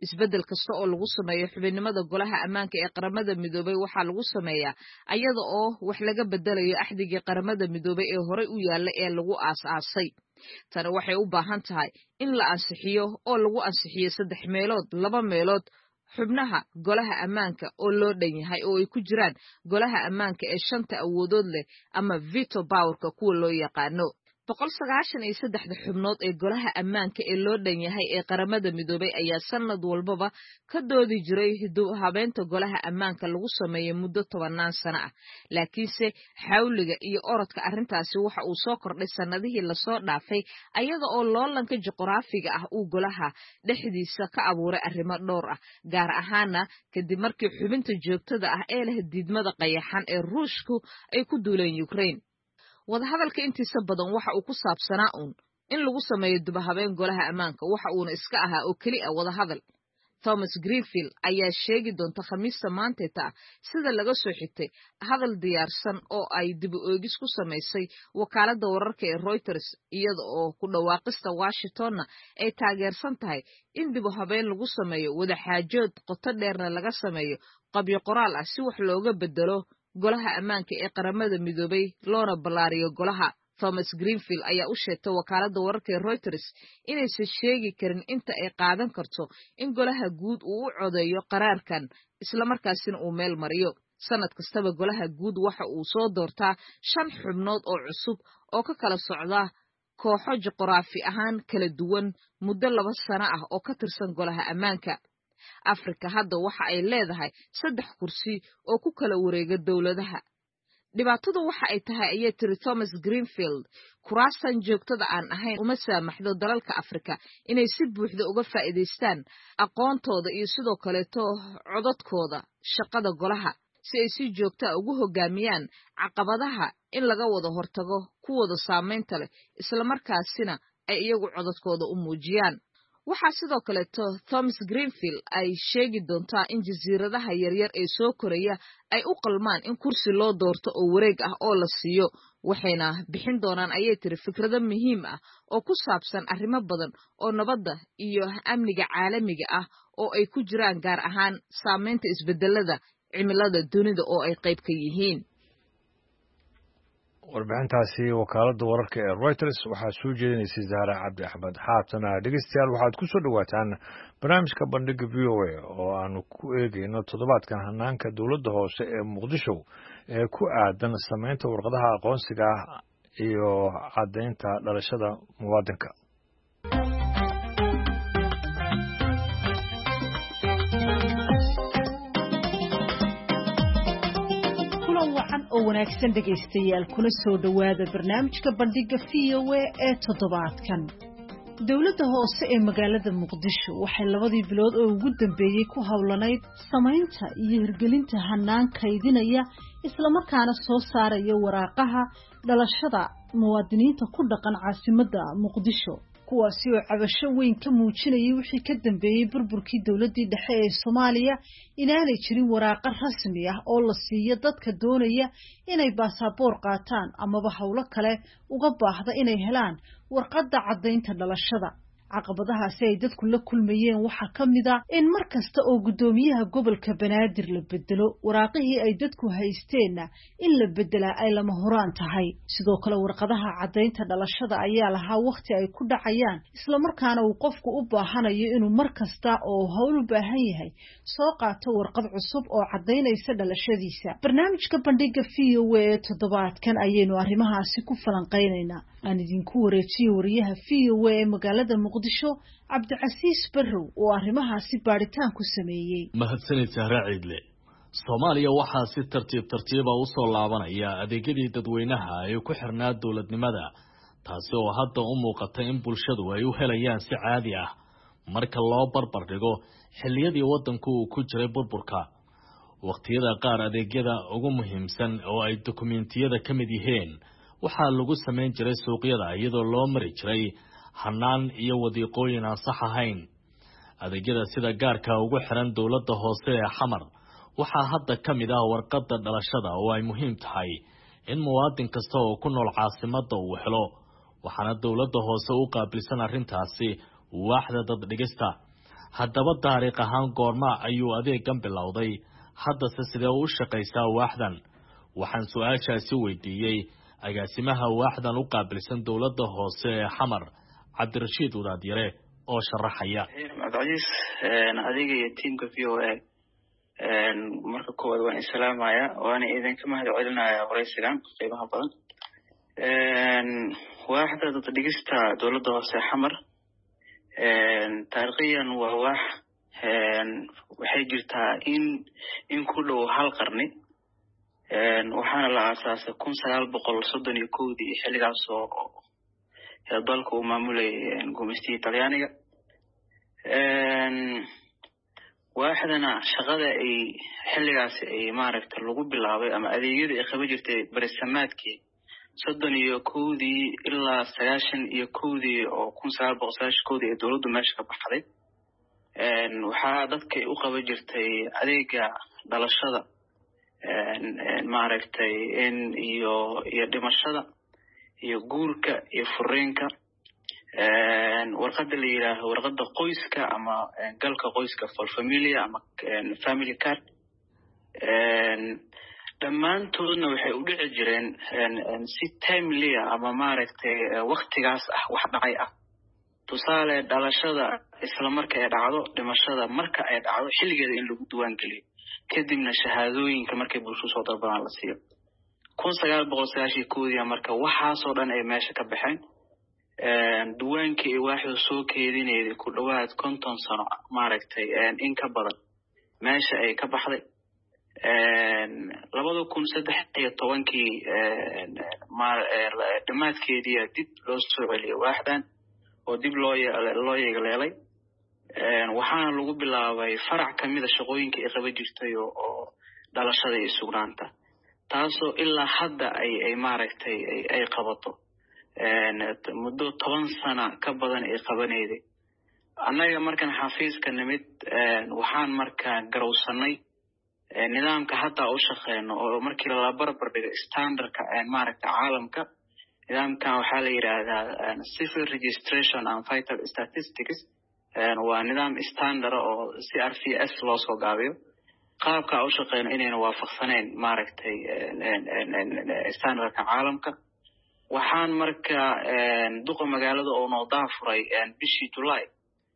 S6: isbeddel kasta oo lagu sameeyo xubinimada golaha ammaanka ee qaramada midoobay waxaa lagu sameeyaa ayada oo wax laga bedelayo axdigii qaramada midoobay ee horey u yaalla ee lagu aas-aasay tani waxay u baahan tahay in la ansixiyo oo lagu ansixiyo saddex meelood laba meelood xubnaha golaha ammaanka oo loo dhan yahay oo ay ku jiraan golaha ammaanka ee shanta awoodood leh ama veto powerka kuwa loo yaqaano boqol sagaashan iyo saddexda xubnood ee golaha ammaanka ee loo dhan yahay ee qaramada midoobay ayaa sanad walbaba ka doodi jiray habeenta golaha ammaanka lagu sameeyo muddo tobanaan sano ah laakiinse xawliga iyo orodka arrintaasi waxa uu soo kordhay sanadihii lasoo dhaafay ayada oo loolanka juqraafiga ah uu golaha dhexdiisa ka abuuray arrimo dhowr ah gaar ahaana kadib markii xubinta joogtada ah ee leh diidmada qayaxan ee ruushku ay ku duuleen Ukraine wadahadalka intiisa badan waxa uu ku saabsanaa uun in lagu sameeyo dubahabeen golaha ammaanka waxa uuna iska ahaa oo keli ah wadahadal Thomas Greenfield ayaa sheegi doonta khamiista maanteeta sida laga soo xigtay hadal diyaarsan oo ay dib u eegis ku sameysay wakaaladda wararka ee Reuters iyada oo ku dhawaaqista Washingtonna ay taageersan tahay in dib u habeen lagu sameeyo wada xaajood qoto dheerna laga sameeyo qabyo qoraal ah si wax looga bedelo golaha ammaanka ee qaramada midoobay loona ballaariyo golaha Thomas Greenfield ayaa u sheegtay wakaaladda wararka ee Reuters inaysan sheegi karin inta ay qaadan karto in golaha guud uu u codeeyo qaraarkan isla markaasina uu meel mariyo sanad kastaba golaha guud waxa uu soo doortaa shan xubnood oo cusub oo ka kala socda kooxo juqraafi ahaan kala duwan muddo laba sano ah oo ka tirsan golaha ammaanka Afrika hadda waxa ay leedahay saddex kursi oo ku kala wareega dawladaha dhibaatadu waxa ay tahay ayay tiri Thomas Greenfield kuraasan joogtada aan ahayn uma saamaxdo dalalka Afrika inay si buuxda uga faa'iideystaan aqoontooda iyo sidoo kale codadkooda shaqada golaha si ay si joogto ah ugu hogaamiyaan caqabadaha in laga wada hortago kuwada saameynta leh isla markaasina ay iyagu codadkooda u muujiyaan waxaa sidoo kale Thomas Greenfield ay sheegi doontaa in jasiiradaha yaryar ee soo koraya ay u qalmaan in kursi loo doorto oo wareeg ah oo la siiyo waxayna bixin doonaan ayay tiri fikrado muhiim ah oo ku saabsan arrimo badan oo nabadda iyo amniga caalamiga ah oo ay ku jiraan gaar ahaan saameynta isbedelada cimilada dunida oo ay qayb ka yihiin
S1: warbixintaasi wakaaladda wararka ee Reuters waxaa soo jeedinaysay Zahra Cabdi Axmed haatana dhegeystayaal waxaad ku soo dhawaataan barnaamijka bandhiga V O A oo aanu ku eegayno toddobaadkan hanaanka dowladda hoose ee Muqdisho ee ku aadan sameynta warqadaha aqoonsiga iyo caddeynta dhalashada muwaadinka
S7: oo wanaagsan dhegaystayaal kuna soo dhawaada barnaamijka bandhiga V O A ee toddobaadkan dowladda hoose ee magaalada Muqdisho waxay labadii bilood oo ugu dambeeyay ku hawlanayd sameynta iyo hirgelinta hanaan kaydinaya isla markaana soo saaraya waraaqaha dhalashada muwaadiniinta ku dhaqan caasimadda Muqdisho kuwaasi oo cabasho weyn ka muujinayay wixii ka dambeeyay burburkii dawladdii dhexe ee Soomaaliya inaanay jirin waraaqo rasmi ah oo la siiyo dadka doonaya inay baasaboor qaataan amaba hawlo kale uga baahda inay helaan warqadda caddaynta dhalashada caqabadahaasi ay dadku la kulmayeen waxaa ka mid ah in mar kasta oo guddoomiyaha gobolka Banaadir la bedelo waraaqihii ay dadku haysteenna in la bedelaa ay lama huraan tahay sidoo kale warqadaha caddaynta dhalashada ayaa lahaa waqti ay ku dhacayaan isla markaana uu qofku u baahanayo inuu mar kasta oo hawl u baahan yahay soo qaato warqad cusub oo caddaynaysa dhalashadiisa barnaamijka bandhiga V O A ee toddobaadkan ayaynu arrimahaasi ku falanqeynaynaa aan idinku wareejiyo wariyaha V O A ee magaalada Muqdisho Cabdicasiis Barrow oo arrimahaasi baaritaan ku sameeyay
S8: mahadsanid Zahra Ciidle Soomaaliya waxaa si tartiib tartiib ah u soo laabanaya adeegyadii dadweynaha ee ku xirnaa dawladnimada taasi oo hadda u muuqata in bulshadu ay u helayaan si caadi ah marka loo barbar dhigo xilliyadii waddanku uu ku jiray burburka waqtiyada qaar adeegyada ugu muhiimsan oo ay dokumentiyada ka mid yihiin waxaa lagu sameyn jiray suuqyada iyadoo loo mari jiray hanaan iyo wadiiqooyin aan sax ahayn adeegyada sida gaarka ugu xiran dawladda hoose ee Xamar waxaa hadda ka mid ah warqadda dhalashada oo ay muhiim tahay in muwaadin kasta oo ku nool caasimadda uu helo waxaana dawladda hoose u qaabilsan arrintaasi waaxda dad dhigista haddaba taariikh ahaan goorma ayuu adeegan bilowday haddase sidee u shaqaysaa waaxdan waxaan su-aashaasi weydiiyey agaasimaha waaxdan u qaabilsan dowladda hoose ee xamar cabdirashiid wadaadyare oo sharaxaya.
S9: cabdicasiis adiga iyo tiimka v o a marka koowaad waan islaamaya waana idinka mahad celinaya waraysigan qiimaha badan. waaxda dad dhigista dowladda hoose xamar taariikhiyan waa waax waxay jirtaa in in ku dhow hal qarni waxaana la aasaasay kun sagaal boqol soddon iyo kowdii xilligaas oo dalka uu maamulayay gumaysigii talyaaniga. waaxdana shaqada ay xilligaas ay maaragta lagu bilaabay ama adeegyada ay qaban jirtay barisamaadkii soddon iyo kowdii ilaa sagaashan iyo kowdii oo kun sagaal boqol sagaashan kowdii ee dowladdu meesha ka baxday. waxaa dadka u qaban jirtay adeega dhalashada maaragtay in iyo iyo dhimashada iyo guurka iyo fureenka warqada la yiraahdo warqada qoyska ama galka qoyska for familia ama family card. dhammaantoodna waxay u dhici jireen si timely ama maaragtay waqtigaas ah wax dhacay ah. tusaale dhalashada isla marka ay dhacdo dhimashada marka ay dhacdo xilligeeda in lagu diiwaan geliyo kadibna shahaadooyinka markay bulshadu soo dalbadaan la siiyo. kun sagaal boqol sagaashan kowdii marka waxaasoo dhan ay meesha ka baxeen. duwaankii ay waaxdu soo keedinayday ku dhawaad konton sano maaragtay in ka badan meesha ay ka baxday. labada kun saddex iyo tobankii dhammaadkeedii dib loo soo celiyay waaxdan oo dib loo loo yeegleelay. waxaana lagu bilaabay farac kamida shaqooyinka ay qaban jirtay oo dhalashada iyo sugnaanta taasoo ilaa hadda ay ay maaragtay ay qabato muddo toban sano ka badan ay qabanayday. annaga markaan xafiiska nimid waxaan markaa garowsanay nidaamka hadda u shaqeyno oo markii la barbar dhigo standardka maaragta caalamka. nidaamkan waxaa la yiraahdaa civil registration and vital statistics waa nidaam standard oo C R V S loo soo gaabiyo. qaabka u shaqeyno inayna waafaqsaneyn maaragtay standardka caalamka. waxaan markaa duqa magaalada oo noo daafuray bishii July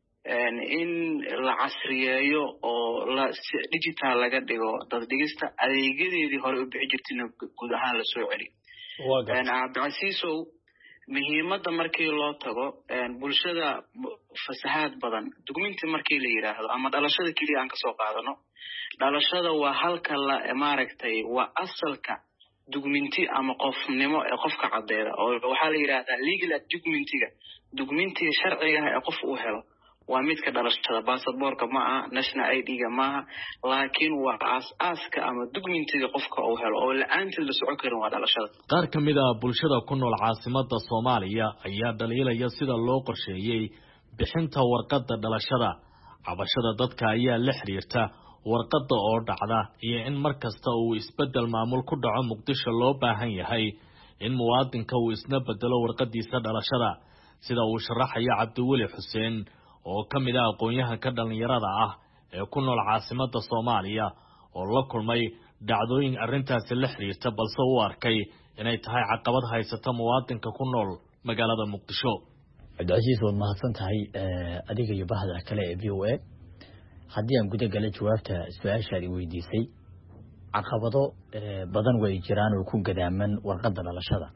S9: in la casriyeeyo oo la digital laga dhigo dad dhigista adeegyadeedii hore u bixi jirtayna guud ahaan la soo celiyo. cabdicasiisow muhiimadda markii loo tago bulshada fasahaad badan dukumenti markii la yiraahdo ama dhalashada keliya aan kasoo qaadano dhalashada waa halka la maaragtay waa asalka dukumenti ama qofnimo ee qofka cadeeda oo waxaa la yiraahdaa legal documentiga documentiga sharciga ee qof uu helo waa midka dhalashada passportka ma aha national I D ga maaha laakiin waa aas-aaska ama documentiga qofka uu helo oo la'aanteed la socon karin waa dhalashada.
S8: qaar ka mid ah bulshada ku nool caasimadda Soomaaliya ayaa dhaliilaya sida loo qorsheeyay bixinta warqadda dhalashada. cabashada dadka ayaa la xiriirta warqadda oo dhacda iyo in markasta uu isbedel maamul ku dhaco Muqdisho loo baahan yahay in muwaadinka uu isna bedelo warqadiisa dhalashada sida uu sharaxaya Cabdiweli Xuseen oo ka mid ah aqoonyahanka dhalinyarada ah ee ku nool caasimadda Soomaaliya oo la kulmay dhacdooyin arrintaasi la xiriirta balse uu arkay inay tahay caqabad haysata muwaadinka ku nool magaalada Muqdisho.
S4: cabdicasiis waad mahadsan tahay adiga iyo bahda kale ee V O A. haddii aan guda gala jawaabta su-aashaadi weydiisay caqabado badan way jiraan oo ku gadaaman warqadda dhalashada.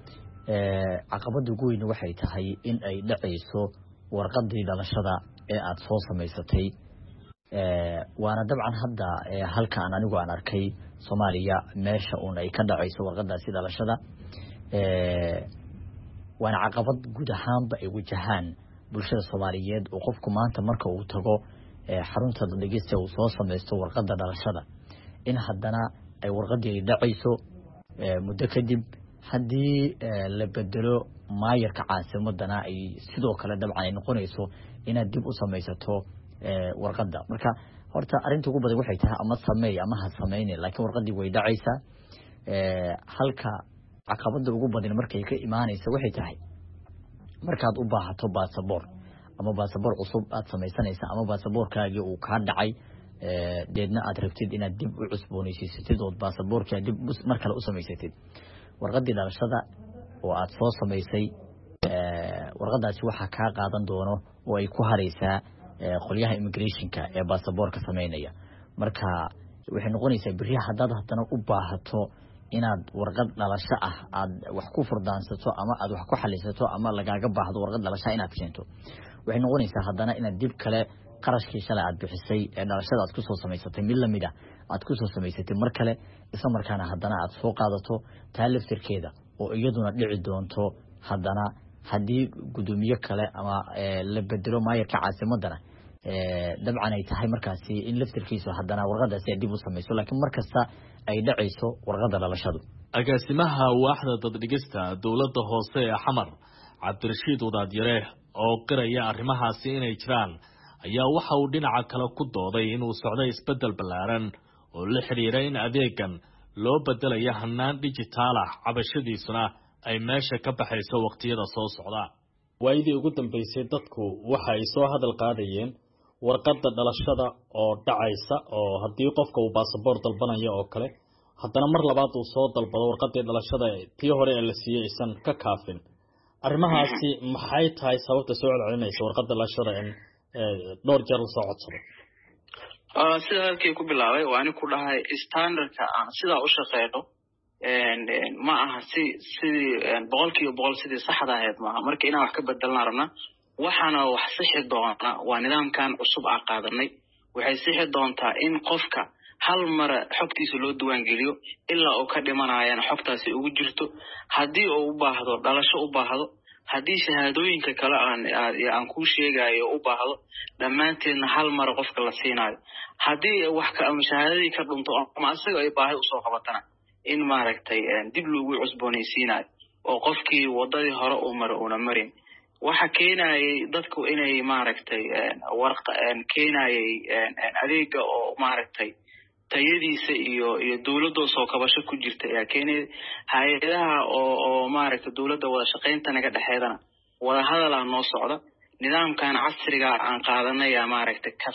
S4: caqabada ugu weyn waxay tahay in ay dhacayso warqadii dhalashada ee aad soo samaysatay waana dabcan hadda halkaan anigu aan arkay Soomaaliya meesha uun ay ka dhacayso warqadaasi dhalashada waana caqabad guud ahaanba ay wajahaan bulshada Soomaaliyeed oo qofku maanta marka uu tago xarunta dhigista uu soo samaysto warqadda dhalashada in haddana ay warqadii dhacayso muddo kadib haddii la bedelo maayarka caasimadana ay sidoo kale dabcan ay noqonayso inaad dib u samaysato warqadda. marka horta arinta ugu badan waxay tahay ama sameey ama ha sameeyne laakiin warqadii way dhacaysaa. halka caqabada ugu badan markay ka imaanaysa waxay tahay markaad u baahato passport ama baasaboor cusub aad samaysanaysa ama baasaboorkaagii uu kaa dhacay deedna aad rabtid inaad dib u cusboonaysiisatid oo baasaboorka dib mar kale u samaysatid warqadii dhalashada oo aad soo samaysay warqadaasi waxa ka qaadan doono oo ay ku haraysaa qolyaha immigrationka ee baasaboorka sameynaya marka waxay noqonaysaa biri haddaad haddana u baahato inaad warqad dhalasho ah aad wax ku furdaansato ama aad wax ku xalisato ama lagaaga baahdo warqad dhalasho inaad keento waxay noqonaysaa haddana inaad dib kale qarashkii shalay aad bixisay ee dhalashada aad ku soo samaysatay mid lamid ah aad ku soo samaysatay mar kale isla markaana haddana aad soo qaadato taa laftirkeeda oo iyaduna dhici doonto haddana haddii gudoomiye kale ama la bedelo maayarka caasimadana dabcan ay tahay markaasi in laftirkiisu haddana warqadaasi ay dib u samayso laakiin markasta ay dhacayso warqada dhalashadu
S8: agaasimaha waaxda daddhigista dowladda hoose ee xamar cabdirashiid wadaadyare oo qiraya arrimahaasi inay jiraan ayaa waxa uu dhinaca kale ku dooday inuu socday isbeddel ballaaran oo la xidhiira in adeegan loo bedelayo hannaan dhijitaal ah cabashadiisuna ay meesha ka baxayso waqtiyada soo socda
S10: waayadii ugu dambeysay dadku waxa ay soo hadal qaadayeen warqadda dhalashada oo dhacaysa oo haddii qofka uu baasaboor dalbanayo oo kale haddana mar labaad uu soo dalbado warqaddii dhalashada tii hore ee la siiyey aysan ka kaafin arrimahaasi maxay tahay sababta soo celcelinaysa warqadda dhalashada in dhowr jeer la soo codsado
S9: sida halkii ku bilaabay waa ani ku dhahay standardka aan sidaa u shaqeyno ma aha si sidii boqolkiiba boqol sidii saxda ahayd maaha marka inaan wax ka bedelnaa rabna waxaana wax sixi doona waa nidaamkan cusub aan qaadanay waxay sixi doontaa in qofka hal mar xogtiisa loo diiwaan geliyo ilaa uu ka dhimanayana xogtaasi ugu jirto haddii uu u baahdo dhalasho u baahdo haddii shahaadooyinka kale aan aan ku sheegayo u baahdo dhammaanteedna hal mar qofka la siinayo haddii wax ka ama shahaadadii ka dhunto ama asaga ay baahi usoo qabatana in maaragtay dib loogu cusboonaysiinayo oo qofkii wadadii hore uu mara una marin waxa keenayay dadku inay maaragtay warqa keenayay adeega oo maaragtay tayadiisa iyo iyo dawladda soo kabasho ku jirta ayaa keenay hay'adaha oo oo maaragtay dawladda wada shaqaynta naga dhaxeedana wada hadal aan noo socda nidaamkan casriga aan qaadanay yaa maaragtay ka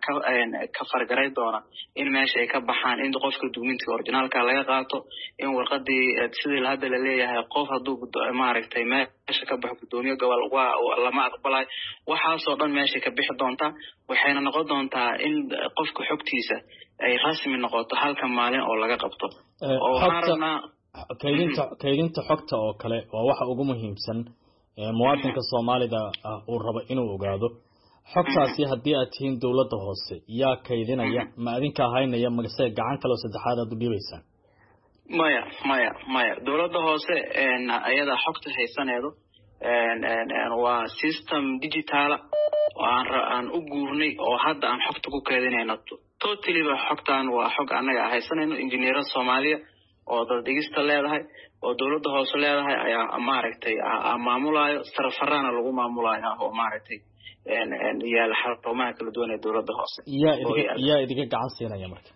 S9: ka fargaray doona in meesha ay ka baxaan in qofka dukumentiga originalka laga qaato in warqadii sidii hadda la leeyahay qof hadduu maaragtay meesha ka baxo gudoomiye gobol waa lama aqbalay waxaasoo dhan meesha ka bixi doonta waxayna noqon doontaa in qofka xogtiisa ay rasmi noqoto halka maalin oo laga qabto oo harna
S10: kaydinta kaydinta xogta oo kale waa waxa ugu muhiimsan muwaadinka Soomaalida ah uu rabo inuu ogaado xogtaasi haddii aad tihiin dawladda hoose yaa kaydinaya ma adinka haynaya magase gacan kale oo saddexaad aad u dhiibaysaan
S9: maya maya maya dawladda hoose een ayada xogta haysaneedo een een waa system digital aan aan u guurnay oo hadda aan xogta ku kaydinayno totally ba xogtaan waa xog anaga haysanayno injineer Soomaaliya oo dad dhigista leedahay oo dawladda hoose leedahay ayaa maaragtay maamulayo sarfarana lagu maamulayo oo maaragtay een een yaal xarumaha kala duwan ee dawladda hoose
S10: yaa idiga yaa idiga gacan siinaya marka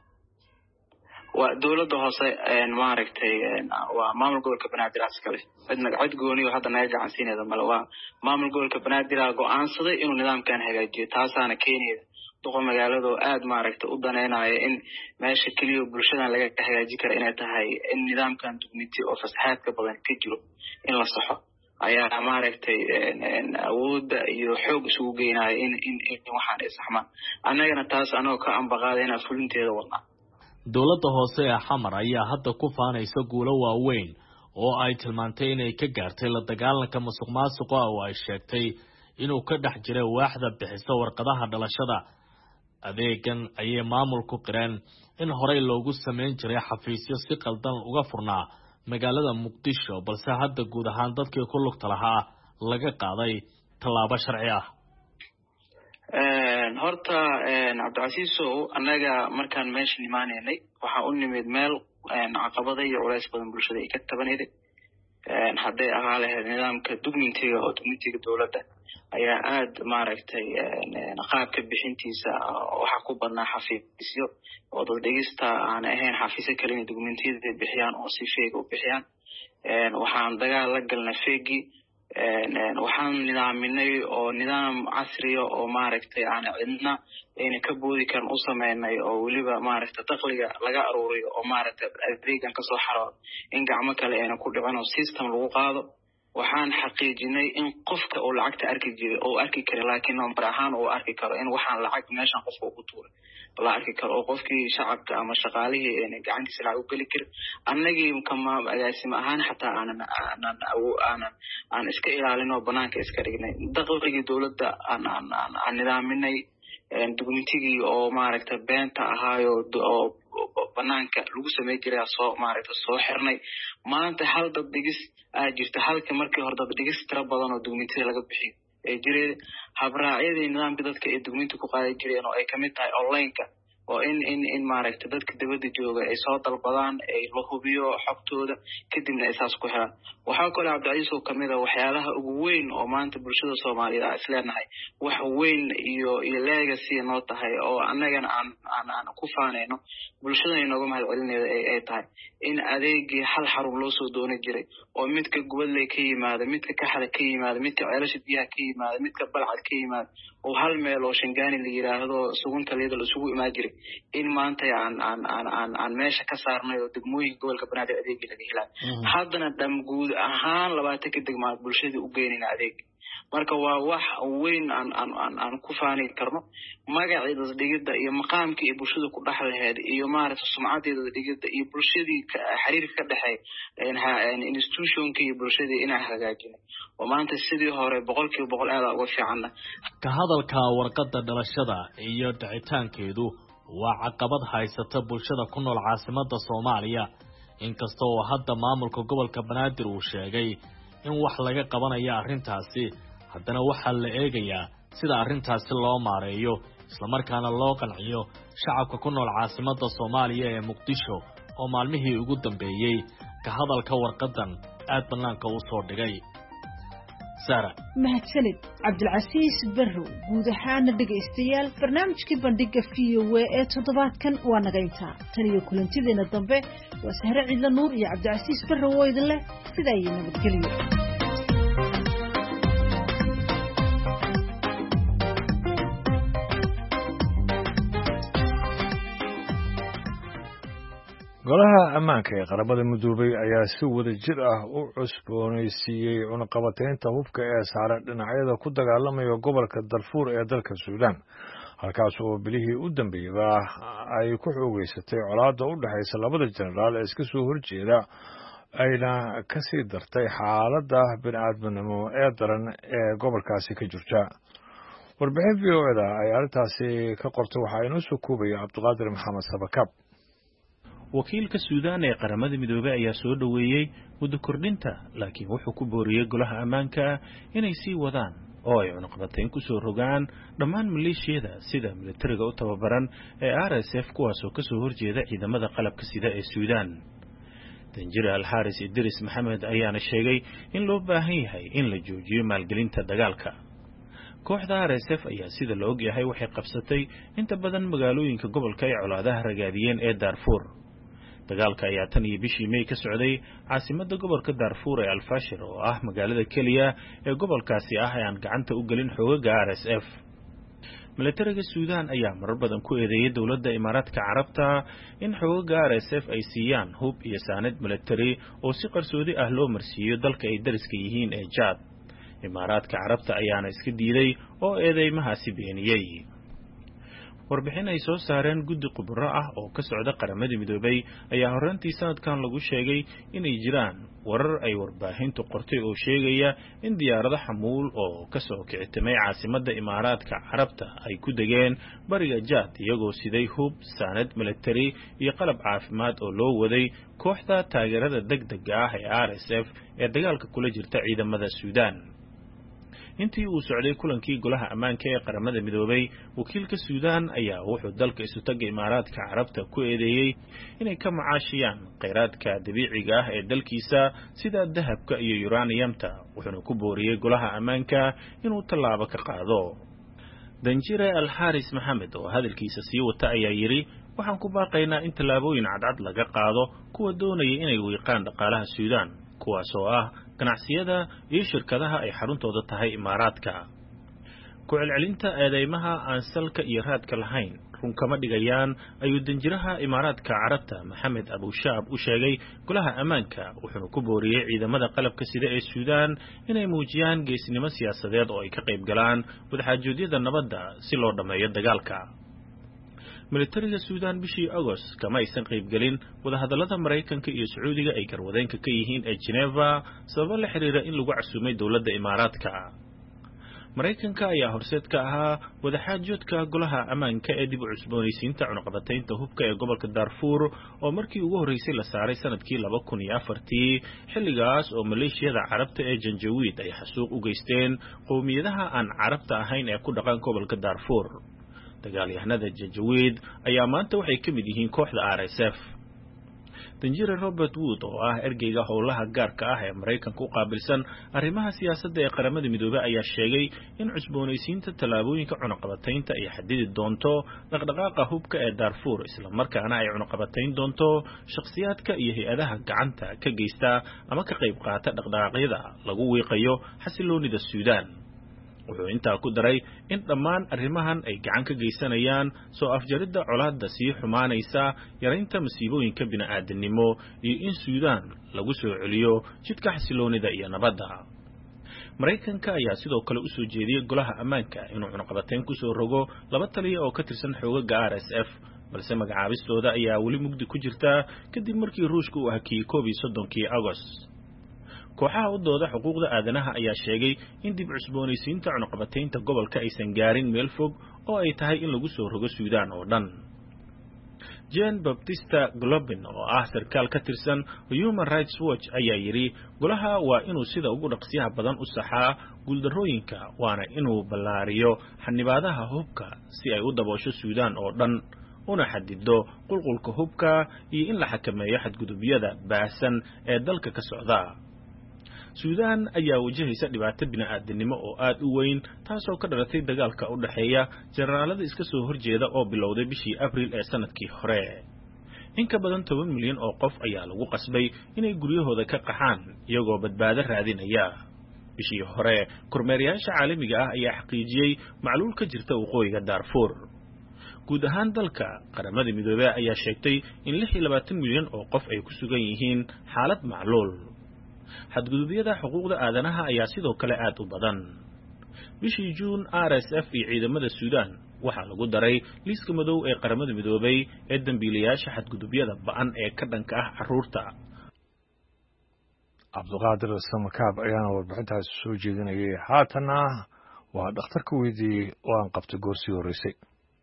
S9: waa dawladda hoose een maaragtay waa maamul gobolka Banaadir askale cidna cid gooni oo hadda naga gacan siinayda mala waa maamul gobolka Banaadir go'aansaday inuu nidaamkan hagaajiyo taasaana keenayda doqon magaalada oo aad maaragtay u daneynayo in meesha kaliya bulshada laga hagaajin karo inay tahay in nidaamkan dukumenti oo fasaxaadka badan ka jiro in la saxo ayaa maaragtay awoodda iyo xoog isugu geynayo in in waxaan ay saxmaan annagana taas anoo ka ambaqaadayna fulinteeda wadnaa
S8: dawladda hoose ee xamar ayaa hadda ku faanaysa guulo waaweyn oo ay tilmaantay inay ka gaartay la dagaalanka musuqmaasuqa oo ay sheegtay inuu ka dhex jiray waaxda bixisa warqadaha dhalashada adeegan ayay maamulku qireen in horey loogu sameyn jiray xafiisyo si qaldan uga furnaa magaalada Muqdisho balse hadda guud ahaan dadkii ku lugta lahaa laga qaaday tallaabo sharci ah
S9: een horta een Cabdicasiiso anaga markaan meesha nimaanaynay waxa u nimid meel een caqabado iyo culays badan bulshada ay ka tabanayday een haday ahaa lahayd nidaamka dukumentiga oo dukumentiga dawladda ayaa aad maaragtay een qaabka bixintiisa waxa ku badnaa xafiisyo oo dad dhigista aan ahayn xafiisyo kale in dukumentiyada bixiyaan oo si feeg u bixiyaan een waxaan dagaal la galnay feegi waxaan nidaaminay oo nidaam casriya oo maaragtay aan cidna ayna ka boodi karin u sameynay oo weliba maaragtay dakhliga laga aruuriyo oo maaragtay adeegan kasoo xaro in gacmo kale ayna ku dhicin oo system lagu qaado waxaan xaqiijinay in qofka uu lacagta arki jiray oo arki kara laakiin number ahaan uu arki karo in waxaan lacag meeshan qofka ku tuuray la arki karo oo qofkii shacabka ama shaqaalihii ay gacantiisa lacag u geli karin annagii kama agaasimo ahaan xataa aanan aanan aanan aan iska ilaalin oo banaanka iska dhignay dakhligii dowladda aan aan aan nidaaminay dukumentigii oo maaragtay beenta ahaayo oo banaanka lagu sameey jiray soo maaragtay soo xirnay maanta hal dad dhigis aa jirta halka markii hore dad dhigis tira badan oo dukumentida laga bixiyo ee jiray habraacyadii nidaamka dadka ee dukumenti ku qaadan jireen oo ay kamid tahay online-ka oo in in in maaragtay dadka dibadda jooga ay soo dalbadaan ay la hubiyo xogtooda kadibna ay saas ku helaan waxaa kale Cabdicasiis oo kamid ah waxyaalaha ugu weyn oo maanta bulshada Soomaaliyeed ay isleenahay wax weyn iyo iyo legacy noo tahay oo annagana aan aan aan ku faanayno bulshada inooga mahadcelinayda ay ay tahay in adeegii hal xarun loo soo doonay jiray oo midka gobol ka yimaada midka kaxda ka yimaada midka ceelasha biyaha ka yimaada midka balcad ka yimaada oo hal meel oo Shangaani la yiraahdo sugunta leedo la isugu imaan jiray in maanta aan aan aan aan aan meesha ka saarnay oo degmooyinka gobolka Banaadir adeegii laga helay haddana dam guud ahaan labaatan ka degmada bulshada u geynina adeeg marka waa wax weyn aan aan aan aan ku faani karno magaceeda dhigida iyo maqaamkii ee bulshada ku dhaxlaheed iyo maaragtay sumcadeeda dhigida iyo bulshadii xiriirka ka dhaxay institutionka iyo bulshada inay hagaajino oo maanta sidii hore boqolkiiba boqol aad uga fiicanna
S8: ka hadalka warqadda dhalashada iyo dhicitaankeedu waa caqabad haysata bulshada ku nool caasimadda Soomaaliya inkastoo hadda maamulka gobolka Banaadir uu sheegay in wax laga qabanayo arrintaasi haddana waxa la eegayaa sida arrintaasi loo maareeyo isla markaana loo qanciyo shacabka ku nool caasimadda Soomaaliya ee Muqdisho oo maalmihii ugu dambeeyay ka hadalka warqadan aad banaanka u soo dhigay Sara
S7: mahadsanid Cabdilcasiis Barrow guud ahaan dhageystayaal barnaamijkii bandhiga V O A ee toddobaadkan waa naga intaa tan iyo kulantideena dambe waa Sahre Cidla Nuur iyo Cabdilcasiis Barrow oo idin leh sidaa iyo nabadgelyo
S1: golaha ammaanka ee qaramada midoobay ayaa si wada jir ah u cusboonaysiiyey cunaqabateynta hubka ee saaran dhinacyada ku dagaalamaya gobolka Darfur ee dalka Suudaan halkaas oo bilihii u dambeeyay ay ku xoogeysatay colaadda u dhaxaysa labada jeneraal ee iska soo horjeeda ayna ka sii dartay xaaladda bini'aadminimo ee daran ee gobolkaasi ka jirta warbixin V O A da ay arrintaasi ka qortay waxaa inoo soo koobaya Cabdiqaadir Maxamed Sabakab
S11: wakiilka Suudaan ee qaramada midoobay ayaa soo dhaweeyay muddo kordhinta laakiin wuxuu ku booriyay golaha ammaanka inay sii wadaan oo ay cunaqabateyn ku soo rogaan dhammaan maleeshiyada sida militariga u tababaran ee R S F kuwaas oo ka soo horjeeda ciidamada qalabka sida ee Suudaan Danjira Al-Haris Idris Maxamed ayaana sheegay in loo baahan yahay in la joojiyo maalgelinta dagaalka kooxda R S F ayaa sida la og yahay waxay qabsatay inta badan magaalooyinka gobolka ay colaadaha ragaadiyeen ee Darfur dagaalka ayaa tan iyo bishii May ka socday caasimadda gobolka Darfur ee Al-Fashir oo ah magaalada kaliya ee gobolkaasi ah ee aan gacanta u gelin xoogagga R S F militariga Suudaan ayaa marar badan ku eedeeyay dawladda Imaaraadka Carabta in xoogagga R S F ay siiyaan hub iyo saanad militari oo si qarsoodi ah loo marsiiyo dalka ay dariska yihiin ee Chad Imaaraadka Carabta ayaana iska diiday oo eedeymahaasi beeniyay warbixin ay soo saareen guddi khubaro ah oo ka socda qaramada midoobay ayaa horraantii sanadkan lagu sheegay inay jiraan warar ay warbaahintu qortay oo sheegaya in diyaarado xamuul oo ka soo kicitamay caasimadda Imaaraadka Carabta ay ku degeen bariga Chad iyagoo siday hub saanad military iyo qalab caafimaad oo loo waday kooxda taageerada degdega ah ee R S F ee dagaalka kula jirta ciidamada Suudaan intii uu socday kulankii golaha ammaanka ee qaramada midoobay wakiilka Suudaan ayaa wuxuu dalka isu tagay Imaaraadka Carabta ku eedeeyay inay ka macaashiyaan kheyraadka dabiiciga ah ee dalkiisa sida dahabka iyo uraniumta wuxuuna ku booriyay golaha ammaanka inuu tallaabo ka qaado Danjire Al-Haris Maxamed oo hadalkiisa sii wata ayaa yiri waxaan ku baaqaynaa in tallaabooyin cadcad laga qaado kuwa doonaya inay wiiqaan dhaqaalaha Suudaan kuwaas oo ah ganacsiyada iyo shirkadaha ay xaruntooda tahay imaaraadka. ku celcelinta eedeymaha aan salka iyo raadka lahayn run kama dhigayaan ayuu danjiraha imaaraadka carabta maxamed abushaab u sheegay golaha ammaanka, wuxuuna ku booriyey ciidamada qalabka sida ee suudaan inay muujiyaan geesnimo siyaasadeed oo ay ka qayb galaan wadaxaajoodyada nabadda si loo dhammeeyo dagaalka. militariga suudaan bishii agost kama aysan qaybgelin wadahadallada maraykanka iyo sacuudiga ay garwadeenka ka yihiin ee Geneva sababo la xiriira in lagu casuumay dowladda imaaraadka. maraykanka ayaa horseed ka ahaa wadaxaajoodka golaha ammaanka ee dib u cusboonaysiinta cunaqabataynta hubka ee gobolka Darfur oo markii ugu horeysay la saaray sanadkii laba kun iyo afartii, xilligaas oo maleeshiyada carabta ee Janjaweed ay xasuuq u geysteen qowmiyadaha aan carabta ahayn ee ku dhaqan gobolka Darfur. dagaalyahanada Janjaweed ayaa maanta waxay ka mid yihiin kooxda R S F. danjire Robert Wood oo ah ergeyga howlaha gaarka ah ee Maraykanka u qaabilsan arrimaha siyaasadda ee qaramada midoobay ayaa sheegay in cusboonaysiinta tallaabooyinka cunaqabataynta ay xadidi doonto dhaqdhaqaaqa hubka ee Darfur, isla markaana ay cunaqabatayn doonto shakhsiyaadka iyo hay'adaha gacanta ka geysta ama ka qayb qaata dhaqdhaqaaqyada lagu wiiqayo xasiloonida Suudaan. wuxuu intaa ku daray in dhammaan arrimahan ay gacan ka geysanayaan soo afjaridda colaadda sii xumaanaysa, yaraynta masiibooyinka bini'aadanimo iyo in Suudaan lagu soo celiyo jidka xasiloonida iyo nabadda. Maraykanka ayaa sidoo kale u soo jeediyey golaha ammaanka inuu cunaqabatayn ku soo rogo laba taliya oo ka tirsan xoogagga R S F, balse magacaabistooda ayaa weli mugdi ku jirta kadib markii Ruushka uu hakiyey koob iyo soddonkii Agost. kooxaha u dooda xuquuqda aadanaha ayaa sheegay in dib cusboonaysiinta cunaqabataynta gobolka aysan gaarin meel fog oo ay tahay in lagu soo rogo Suudaan oo dhan. Jean Baptiste Globin oo ah sarkaal ka tirsan Human Rights Watch ayaa yiri golaha waa inuu sida ugu dhaqsiyaha badan u saxaa guuldarrooyinka, waana inuu ballaariyo xanibaadaha hubka si ay u daboosho Suudaan oo dhan, una xadido qulqulka hubka iyo in la xakameeyo xadgudubyada baahsan ee dalka ka socda. Suudaan ayaa wajahaysa dhibaato bini'aadanimo oo aad u weyn, taasoo ka dhalatay dagaalka u dhaxeeya generaalada iska soo horjeeda oo bilowday bishii Abriil ee sanadkii hore. in ka badan toban milyan oo qof ayaa lagu qasbay inay guryahooda ka qaxaan iyagoo badbaado raadinaya. bishii hore kormeerayaasha caalamiga ah ayaa xaqiijiyey macluul ka jirta waqooyiga Darfur. guud ahaan dalka, qaramada midoobay ayaa sheegtay in lix iyo labaatan milyan oo qof ay ku sugan yihiin xaalad macluul. xadgudubyada xuquuqda aadanaha ayaa sidoo kale aad u badan. bishii Juun, R S F iyo ciidamada Suudaan waxaa lagu daray liiska madow ee qaramada midoobay ee dambiilayaasha xadgudubyada ba'an ee ka dhanka ah carruurta.
S1: Cabduqaadir Samakaab ayaana warbixintaas soo jeedinayay. haatana waa dhakhtarka weydiiyey oo aan qabtay goor sii horeysay.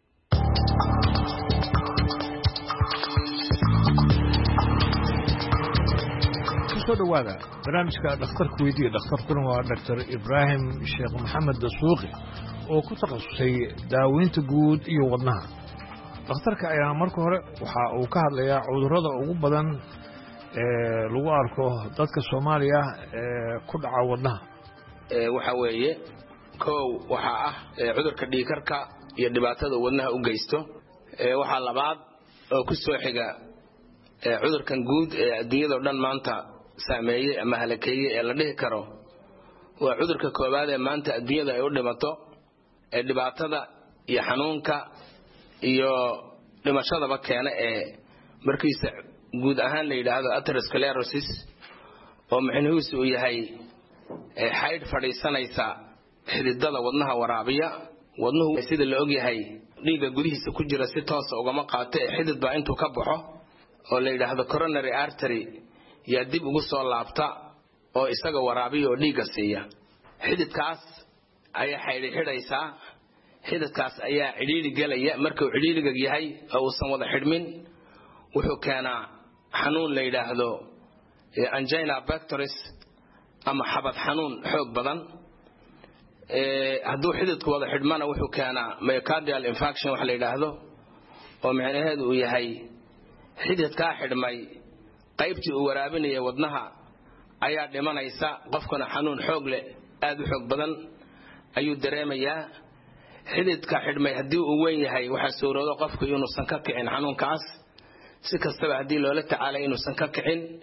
S1: soo dhawaada barnaamijka dhakhtarka weydiiya. dhakhtarkuna waa Doctor Ibraahim Sheekh Maxamed Dasuuqi oo ku takhasusay daaweynta guud iyo wadnaha. dhakhtarka ayaa marka hore waxa uu ka hadlayaa cudurrada ugu badan ee lagu arko dadka Soomaaliya ee ku dhaca wadnaha.
S12: ee waxa weeye koow waxa ah cudurka dhiigkarka iyo dhibaatada wadnaha u geysto. ee waxa labaad oo ku soo xiga ee cudurkan guud ee adduunyada dhan maanta saameeyay ama halakeeyay ee la dhihi karo waa cudurka koobaad ee maanta adduunyada ay u dhimato ee dhibaatada iyo xanuunka iyo dhimashadaba keena ee markiisa guud ahaan la yiraahdo atherosclerosis oo macnihiisu uu yahay ee xayd fadhiisanaysa xididada wadnaha waraabiya. wadnuhu sida la og yahay dhiigga gudihiisa ku jira si toos ah ugama qaato ee xidid baa intuu ka baxo oo la yiraahdo coronary artery yaa dib ugu soo laabta oo isaga waraabiya oo dhiigga siiya. xididkaas ayaa xaydhi xidhaysaa. xididkaas ayaa cidhiidhi galaya. markuu cidhiidhiga yahay oo uusan wada xidhmin wuxuu keenaa xanuun la yiraahdo angina pectoris ama xabad xanuun xoog badan. ee hadduu xididku wada xidhmana wuxuu keenaa myocardial infarction wax la yiraahdo oo macnaheedu uu yahay xididkaa xidhmay qaybtii uu waraabinaya wadnaha ayaa dhimanaysa. qofkuna xanuun xoog leh aad u xoog badan ayuu dareemayaa. xididka xidhmay haddii uu weyn yahay waxaa suuroodo qofku inuusan ka kicin xanuunkaas si kastaba haddii loola tacaalay inuusan ka kicin.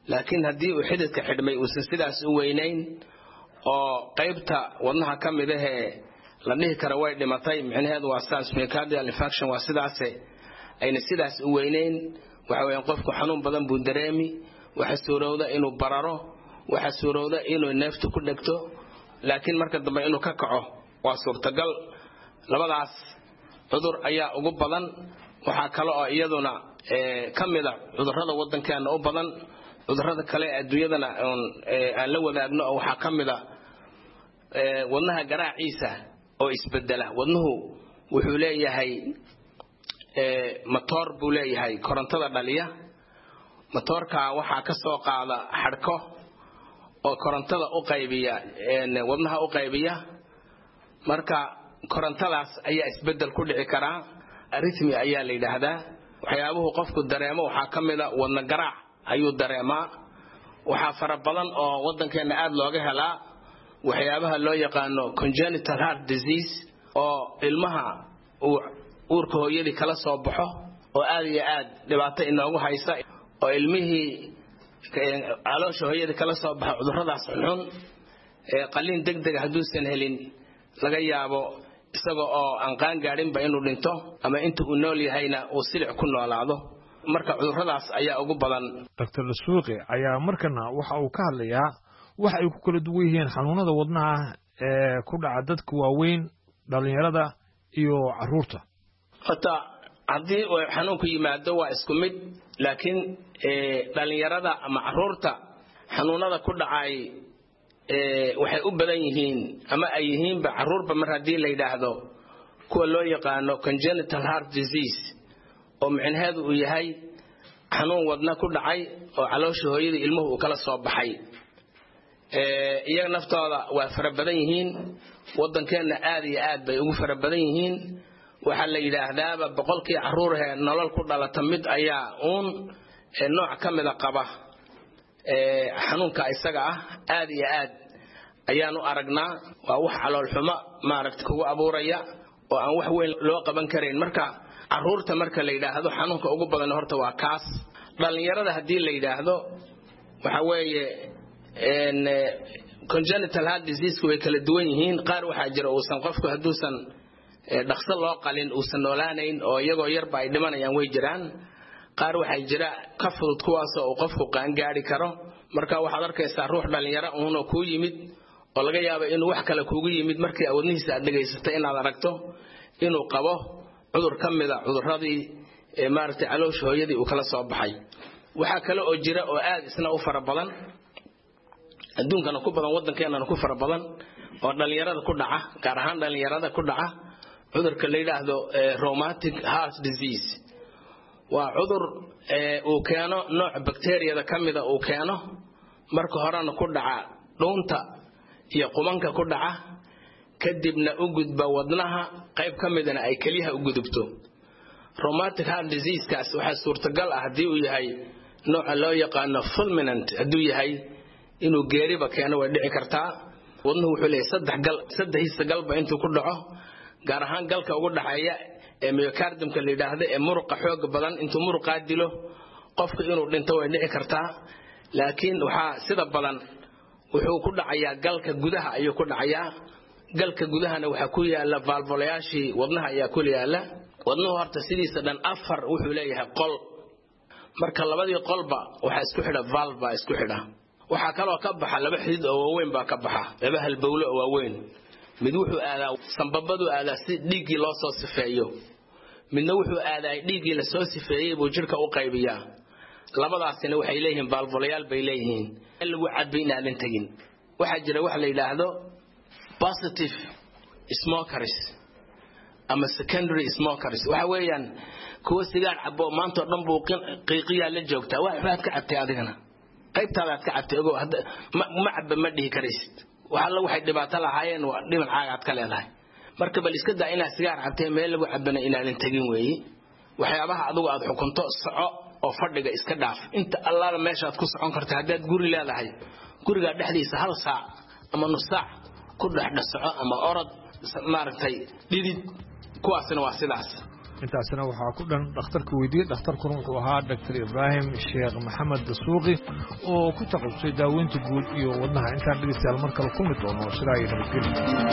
S12: laakiin haddii uu xididka xidhmay uusan sidaas u weynayn oo qaybta wadnaha ka mid ahee la dhihi kara way dhimatay micnaheedu waa saas myocardial infarction waa sidaase ayna sidaas u weynayn waxa weeyaan qofku xanuun badan buu dareemi waxa suurowda inuu bararo waxa suurowda inuu neeftu ku dhegto laakiin marka dambe inuu ka kaco waa suurtagal labadaas cudur ayaa ugu badan waxa kale oo iyaduna ee kamida cudurrada wadankeena u badan cudurrada kale adduunyadana aan la wadaagno waxa kamida ee wadnaha garaaciisa oo isbedela wadnuhu wuxuu leeyahay ee motor buu leeyahay korontada dhaliya motorka waxa ka soo qaada xadhko oo korontada u qaybiya ee wadnaha u qaybiya marka korontadaas ayaa isbedel ku dhici kara arrhythmia ayaa la yiraahdaa waxyaabuhu qofku dareemo waxa kamida wadna garaac ayuu dareemaa waxa fara badan oo wadankeena aad looga helaa waxyaabaha loo yaqaano congenital heart disease oo ilmaha uu uurka hooyadii kala soo baxo oo aad iyo aad dhibaato inoogu haysa oo ilmihii caloosha hooyadii kala soo baxo cudurradaas xun ee qalliin degdeg haduusan helin laga yaabo isagoo oo aan qaan gaarin ba inuu dhinto ama inta uu nool yahayna uu silic ku noolaado marka cudurradaas ayaa ugu badan
S1: Doctor Suuqi ayaa markana waxa uu ka hadlayaa waxa ay ku kala duwan yihiin xanuunada wadnaha ee ku dhaca dadka waaweyn dhalinyarada iyo caruurta
S12: hata haddii uu xanuunku yimaado waa isku mid laakiin ee dhalinyarada ama caruurta xanuunada ku dhacay ee waxay u badan yihiin ama ay yihiin ba caruurba mar hadii la yiraahdo kuwa loo yaqaano congenital heart disease oo micnaheedu uu yahay xanuun wadna ku dhacay oo caloosha hooyada ilmuhu uu kala soo baxay ee iyaga naftooda waa fara badan yihiin wadankeena aad iyo aad bay ugu fara badan yihiin waxa la yiraahdaa boqolkii caruur ah nolol ku dhalata mid ayaa uun nooc kamida qaba ee xanuunka isaga ah aad iyo aad ayaanu aragnaa waa wax calool xumo maaragtay kugu abuuraya oo aan wax weyn loo qaban karin marka caruurta marka la yiraahdo xanuunka ugu badan horta waa kaas dhalinyarada hadii la yiraahdo waxa weeye een congenital heart disease way kala duwan yihiin qaar waxa jira oo san qofku haduusan dhaqso loo qalin oo san noolaanayn oo iyagoo yar ba ay dhimanayaan way jiraan qaar waxa jira ka fudud kuwaas oo qofku qaan gaari karo marka waxaad arkaysaa ruux dhalinyaro oo ku yimid oo laga yaabo inuu wax kale kuugu yimid markii awadnihiisa aad dhageysatay inaad aragto inuu qabo cudur kamida cudurradii ee maartay caloosha hooyadii uu kala soo baxay waxa kale oo jira oo aad isna u fara badan adduunkana ku badan wadankeena ku fara badan oo dhalinyarada ku dhaca gaar ahaan dhalinyarada ku dhaca cudurka la yiraahdo rheumatic heart disease waa cudur ee uu keeno nooc bakteeriyada kamida uu keeno marka horena ku dhaca dhuunta iyo qumanka ku dhaca kadibna u gudba wadnaha qayb kamidana ay kaliyaha u gudubto rheumatic heart disease kaas waxa suurtagal ah hadii uu yahay nooca loo yaqaano fulminant haduu yahay inuu geeriba keeno way dhici kartaa wadnuhu wuxuu leeyahay saddex gal saddexdiisa galba intuu ku dhaco gaar ahaan galka ugu dhaxeeya ee myocardiumka la yiraahdo ee muruqa xoog badan intuu muruqa dilo qofku inuu dhinto way dhici kartaa laakiin waxa sida badan wuxuu ku dhacayaa galka gudaha ayuu ku dhacayaa galka gudahana waxa ku yaala valvulayaashii wadnaha ayaa ku yaala wadnuhu horta sidiisa dhan afar wuxuu leeyahay qol marka labadii qolba waxa isku xidha valve ba isku xidha waxa kale oo ka baxa laba xidid oo waaweyn baa ka baxa laba halbowle oo waaweyn mid wuxuu aadaa sanbabadu aadaa si dhiigii loo soo sifeeyo midna wuxuu aadaa dhiigii la soo sifeeyay buu jirka u qaybiyaa labadaasina waxay leeyihiin valvulayaal bay leeyihiin lagu cadbayna aan tagin waxa jira wax la yiraahdo positive smokers ama secondary smokers waxa weeyaan kuwa sigaar cabo maanta dhan buu qiiqiya la joogtaa wax baad ka cabtay adigana qaybtaada ka cabtay ogo ma cabba ma dhihi karaysid waxa la waxay dhibaato lahaayeen waa dhiban caagad ka leedahay marka bal iska daa inaad sigaar cabtay meel lagu cabana inaan tagin weey waxyaabaha adigu aad xukunto soco oo fadhiga iska dhaaf inta allaala meeshaad ku socon karto hadaad guri leedahay guriga dhexdiisa hal saac ama nus saac ku dhaxdhaco ama orod maartay dhidid kuwaasina waa sidaas
S1: intaasina waxaa ku dhan dhakhtarka weydiiyey dhakhtarkuna wuxuu ahaa doctor ibraahim sheekh maxamed dasuuqi oo ku takhasusay daaweynta guud iyo wadnaha intaan dhegeystayaal mar kale kulmi doono sidaa iyo nabadgelyo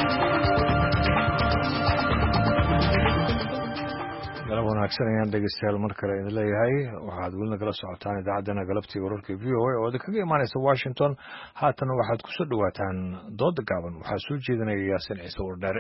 S1: galab wanaagsan ayaan dhegeystayaal mar kale idin leeyahay waxaad weli nagala socotaan idaacaddana galabtii wararka v o a oo idinkaga imaanaysa washington haatana waxaad ku soo dhowaataan dooda gaaban waxaa soo jeedinaya yaasin ciise wardheere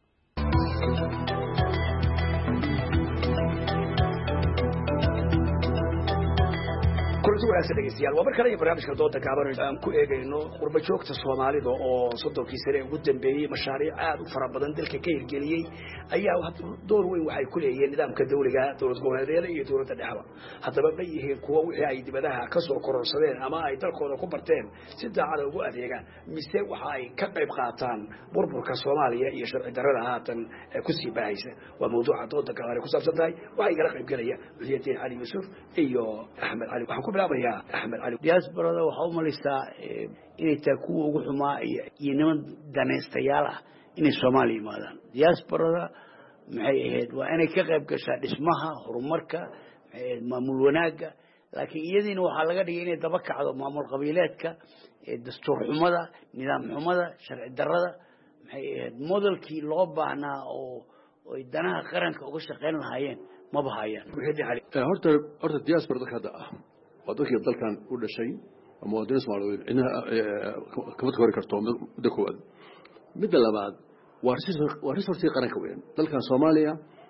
S13: kulanti wanaagsan dhegeystayaal waa mar kale iyo barnaamijka dooda gaaban aan ku eegayno qurba joogta soomaalida oo soddonkii sane ugu dambeeyey mashaariic aad u fara badan dalka ka hirgeliyey ayaa door weyn waxay ku leeyihiin nidaamka dawliga dowlad goboleedyada iyo dowladda dhexba haddaba ma yihiin kuwa wixii ay dibadaha ka soo kororsadeen ama ay dalkooda ku barteen si daacada ugu adeegaan mise waxa ay ka qayb qaataan burburka soomaaliya iyo sharci darrada haatan ku sii baahaysa waa mawduuca dooda gaaban ku saabsan tahay waxaa igala qayb gelaya Muxyidiin Cali Yuusuf iyo Axmed Cali waxaan ku bilaabayaa Axmed Cali
S14: diasporada waxaa u malaysaa inay tahay kuwa ugu xumaa iyo niman danaystayaal ah inay Soomaaliya yimaadaan diasporada maxay ahayd waa inay ka qayb gashaa dhismaha horumarka maamul wanaagga laakiin iyadiina waxaa laga dhigay inay daba kacdo maamul qabiileedka dastuur xumada nidaam xumada sharci darrada maxay ahayd modelkii loo baahnaa oo ay danaha qaranka uga shaqeyn lahaayeen ma bahayaan
S15: horta horta diaspora dadka hadda ah waa dadkii dalkan u dhashay muwaadiniin Soomaaliyeed inaha kama hor karto muddo koowaad midda labaad waa resource qaranka weyn dalkan Soomaaliya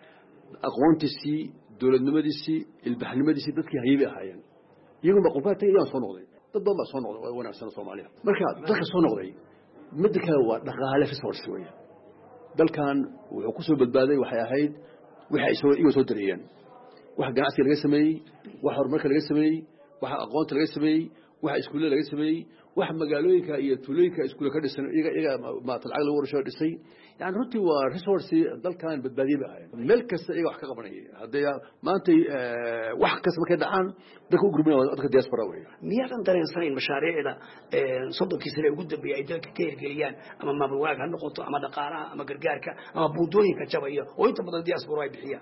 S15: aqoontiisii dowladnimadiisii ilbaxnimadiisii dadkii haybi ahaayeen iyagu ma qofka tagayaan soo noqday dad badan baa soo noqday waa wanaagsan Soomaaliya marka dadka soo noqday midda kale waa dhaqaale resource weyn dalkan wuxuu ku soo badbaaday waxay ahayd waxa ay soo iyagu soo dariyeen wax ganacsi laga sameeyay wax horumarka laga sameeyay wax aqoonta laga sameeyay wax iskuulada laga sameeyay wax magaalooyinka iyo tuulooyinka iskuulada ka dhisan iyaga iyaga ma talacag lagu warsho dhisay yani runtii waa resource dalkan badbaadiye baa meel kasta iyaga wax ka qabanayay haddii maanta wax kasta markay dhacaan dadka u gurmanaya dadka diaspora weey
S13: miyaadan dareensanayn mashaariicda soddonkii sane ugu dambeeyay ay dalka ka hirgeliyaan ama maamul wanaag ha noqoto ama dhaqaalaha ama gargaarka ama buundooyinka jabaya oo inta badan diaspora ay bixiyaan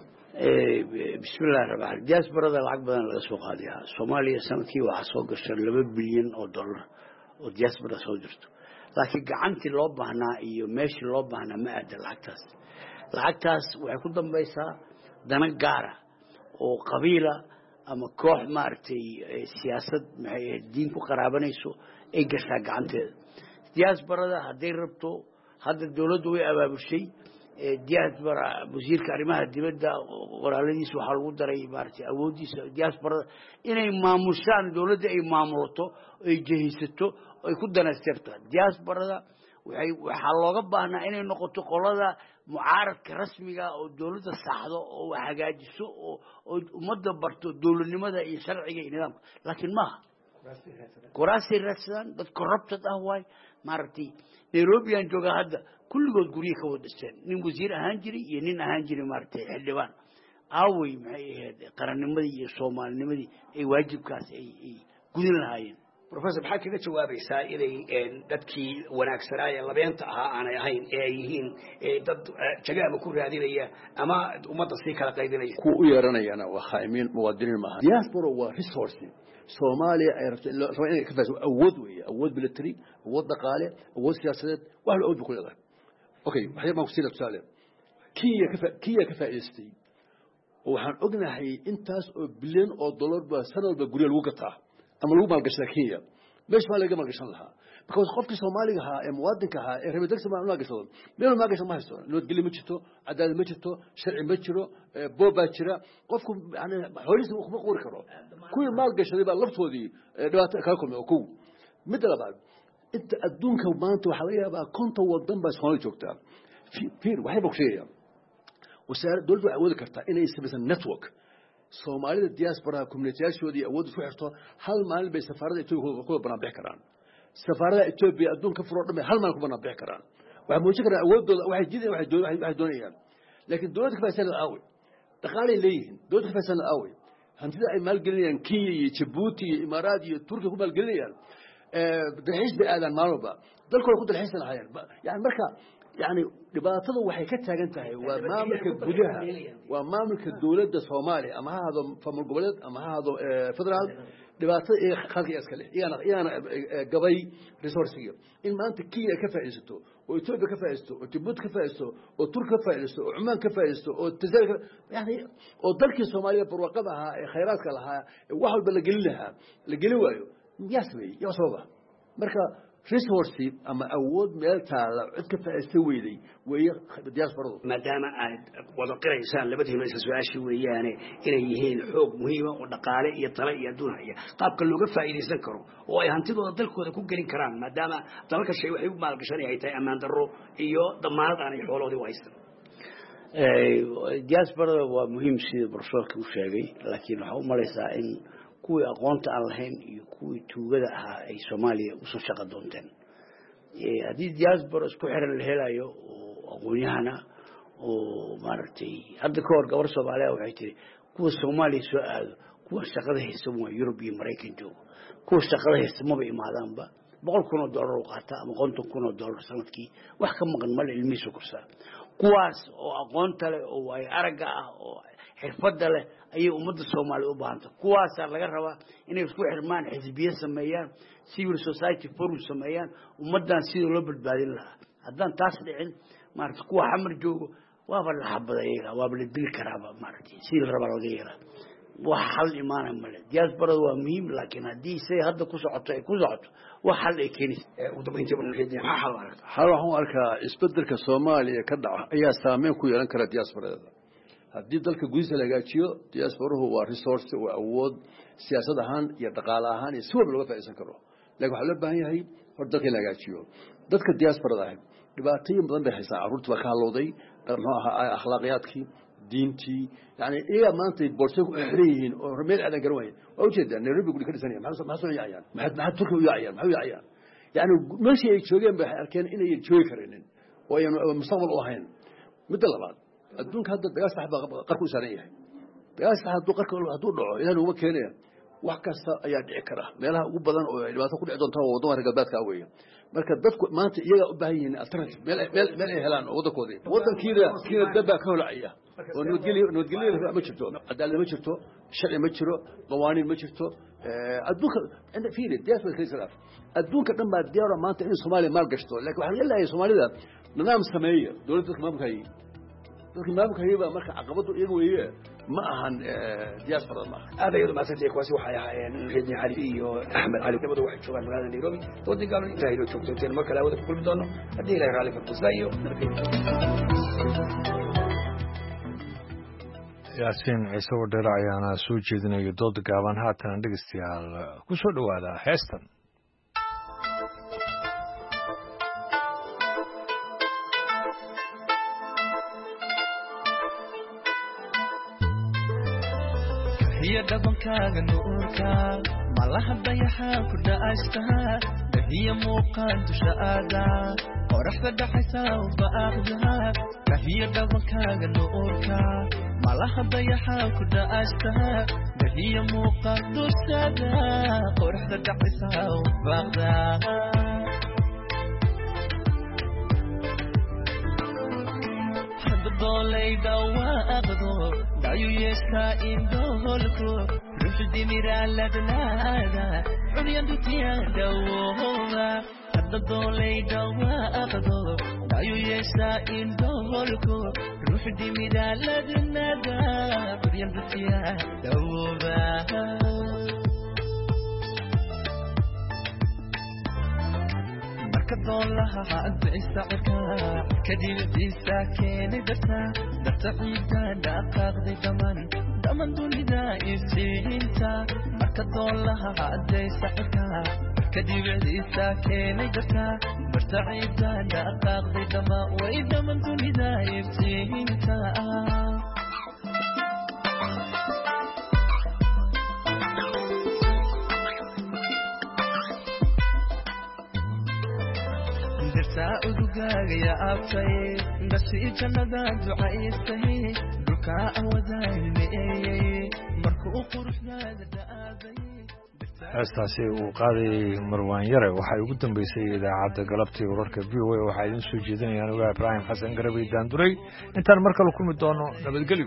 S14: bismillahi rahmaani rahiim diasporada lacag badan laga soo qaadiyaa Soomaaliya sanadkii waxa soo gashay laba bilyan oo dollar oo diaspora soo jirto laakiin gacantii loo baahnaa iyo meeshii loo baahnaa ma aada lacagtaas lacagtaas waxay ku dambaysaa dana gaara oo qabiila ama koox maartay siyaasad maxay diin ku qaraabanayso ay gashaa gacanteeda diasporada hadday rabto hadda dawladdu way abaabushay diaspora wasiirka arrimaha dibadda walaaladiisa waxaa lagu daray maartay awoodiisa diasporada inay maamushaan dawladda ay maamulato ay jehaysato ay ku danaystirto diasporada waxay waxaa looga baahnaa inay noqoto qolada mucaaradka rasmiga oo dawladda saxdo oo hagaajiso oo ummadda barto dawladnimada iyo sharciga iyo nidaamka laakiin maaha kuraasi raadsan dad corrupted ah way maartay Nairobi aan jooga hadda kulligood guriga ka wada dhisteen nin wasiir ahaan jiray iyo nin ahaan jiray maartay xildhibaan aaway maxay ahayd qarannimadii iyo Soomaalinimadii ay waajibkaas ay gudin lahaayeen
S13: professor maxaa kaga jawaabaysaa inay dadkii wanaagsanaaye labeenta ahaa aanay ahayn ee ay yihiin dad jagaama ku raadinaya ama ummadda sii kala qaybinaya
S15: ku u yeeranayana waa khaymiin muwaadiniin maaha diaspora waa resource Soomaaliya ay rabto in ka faa'iido awood weeye awood military awood dhaqaale awood siyaasadeed wax la oodbi ku leedahay okay waxay ma ku sii labsaale kiya ka kiya ka faa'iideystay waxaan ognahay intaas oo bilyan oo dollar ba sanadba guriga lagu gataa ama lagu maalgashaa Kenya meesh ma laga maalgashan lahaa because qofkii Soomaaliga ahaa ee muwaadinka ahaa ee rabay dalka Soomaaliya gashado meel ma gashan ma haysto loo geli ma jirto cadaalad ma jirto sharci ma jiro booba jira qofku yani xoolihiisa kuma qoori karo kuwii maalgashaday baa laftoodii dhibaato kala kulmay oo kow mid labaad inta adduunka maanta waxa laga yaabaa konta wadan baa Soomaaliya joogtaa fiir waxay boqsheeyaan wasaaradda dawladdu waxay wadi kartaa inay samaysan network Soomaalida diaspora community-yaashoodii awood isku xirto hal maalin bay safaarada Itoobiya ku banaan karaan safaarada Itoobiya adduunka furo dhamay hal maalin ku banaan karaan waxa muujin karaan awoodooda waxay jideen waxay doonayaan waxay doonayaan laakiin dawladda ka faa'iideysan aawi dhaqaale leeyihiin dawladda ka faa'iideysan aawi hantida ay maal gelinayaan Kenya iyo Djibouti iyo Imaaraat iyo Turkiga ku maal gelinayaan ee dalxiis bay aadaan maalba dalkooda ku dalxiisan hayaan yani marka يعني dhibaatada waxay ka taagan tahay waa maamulka gudaha waa maamulka dawladda Soomaaliya ama ha hado famul goboleed ama ha hado federal dhibaatada ee khalqiga iska leh iyana iyana gabay resource-iga in maanta Kenya ka faa'iidato oo Ethiopia ka faa'iidato oo Djibouti ka faa'iidato oo Turkiga ka faa'iidato oo Oman ka faa'iidato oo Tanzania yani oo dalkii Soomaaliya barwaaqada ahaa ee khayraadka lahaa wax walba la gelin lahaa la gelin waayo yasmay yaa sababa marka resource ama awood meel taala cid ka faa'iisto weeday way diasporada
S13: maadaama aad wada qiraysaan labadiina is su'aashi weeyaan inay yihiin xoog muhiim ah oo dhaqaale iyo talo iyo adduun iyo qaabka looga faa'iideysan karo oo ay hantidooda dalkooda ku gelin karaan maadaama dalka shay waxay u maal gashanay ay tahay amaan darro iyo damaanad aan xooloodii u haysan
S14: ee diasporada waa muhiim sida professorku u sheegay laakiin waxa u maraysaa in kuwii aqoonta aan lahayn iyo kuwii tuugada ahaa ay Soomaaliya u soo shaqo doonteen ee hadii diaspora isku xiran la helayo oo aqoonyahana oo maartay hadda ka hor gabar Soomaaliya waxay tiri kuwa Soomaaliya soo aado kuwa shaqada haysan waa Yurub iyo Mareykan joogo kuwa shaqada haysan ma imaadaanba boqol kun oo dollar oo qaata ama konton kun oo dollar sanadkii wax ka maqan mal ilmihiisa kursaa kuwaas oo aqoonta leh oo ay araga ah oo xirfada leh ayay ummadda Soomaaliya u baahanta kuwaas laga rabaa inay isku xirmaan xisbiye sameeyaan civil society forum sameeyaan ummadan sidoo loo badbaadin lahaa haddaan taas dhicin maarta kuwa xamar joogo waaba la xabadeeyaa waaba la dil karaaba maartay si la rabo laga yeelaa wax hal imaan male diaspora waa muhiim laakiin hadii say hadda ku socoto ay ku socoto wax hal ay keenis
S13: u dambeyntii baan leeyahay waxa hal aragto
S15: hal waxaan arkaa isbedelka Soomaaliya ka dhaca ayaa saameyn ku yeelan kara diasporada haddii dalka gudihiisa la hagaajiyo diasporuhu waa resource oo awood siyaasad ahaan iyo dhaqaale ahaan iyo si walba looga faa'iideysan karo laakiin waxaa loo baahan yahay hor dalka la hagaajiyo dadka diasporada ah dhibaatooyin badan bay haysaa carruurta baa ka halowday muxuu ahaa akhlaaqiyadkii diintii yani iyaga maanta boorso ku xiran yihiin oo meel aadan garan waayeen waa ujeedaan Nairobi guri ka dhisanaya maxaa maxaa soo yaayaan maxaa maxaa Turkiga u yaayaan maxaa u yaayaan yani meeshii ay joogeen bay arkeen inay joogi kareen oo ay mustaqbal u ahayn midda labaad adduunka hadda dagaal saxba qarku saaran yahay dagaal saxba hadduu qarku hadduu dhaco ilaahay uga keenaya wax kasta ayaa dhici kara meelaha ugu badan oo dhibaato ku dhici doonta wadamada galbeedka weeye marka dadku maanta iyaga u baahan yihiin alternative meel meel meel ay helaan wadankooda wadankiida kiina daba ka holacaya oo nabadgelyo nabadgelyo ma jirto cadaalad ma jirto sharci ma jiro qawaaniin ma jirto adduunka inta fiiri diaspora kaysa adduunka dhan baa diyaar maanta in Soomaaliya maal gashto laakiin waxa la leeyahay Soomaalida nidaam sameeyo dawladda maamulka ay dadka maamulka hayba marka caqabadu iyagu weeye ma ahan diaspora ma
S13: aad ayuu maasantay kuwaasi waxay ahaayeen Xidni Ali iyo Ahmed Ali labadu waxay joogaan magaalada Nairobi doodii gaalo inta ay joogteen marka la wada kulmi doono hadii ilaahay raali ka tusaayo
S1: Yaasiin Ciise Wadheer ayaana soo jeedinaya dood gaaban haatan dhageystayaal ku soo dhawaada heestan
S16: hiya dhabankaaga nuurka malaha dayaxa ku dhaashta hiya muuqaan dusha aada qoraxda dhaxaysa u baaqda hiya dhabankaaga nuurka malaha dayaxa ku dhaashta hiya muuqaan dusha aada qoraxda dhaxaysa u baaqda dolayda waa aqdo dayu yeesha indhoolku rushdi miraaladnaada cunyandu tiyandawooba hadda dolayda waa aqdo dayu yeesha indhoolku rushdi miraaladnaada cunyandu tiyandawooba كدولها عد إسعكا كدير إسا كيني دتا دتا عيدا دقاق دي دمان دمان دوني دا إسينتا كدولها عد إسعكا كدير إسا كيني دتا دتا عيدا دقاق دي دمان وإذا من دوني دا إسينتا يا أبتي بس إجندا دعايتي بكاء وذايمي مركو قرحنا دابي
S1: heestaasi uu qaadayay marwaan yare waxay ugu dambeysay idaacadda galabtii wararka v o a waxaa idiin soo jeedinayaan ogaa ibraahim xasan garabay daanduray intaan mar kale kulmi doono nabadgelyo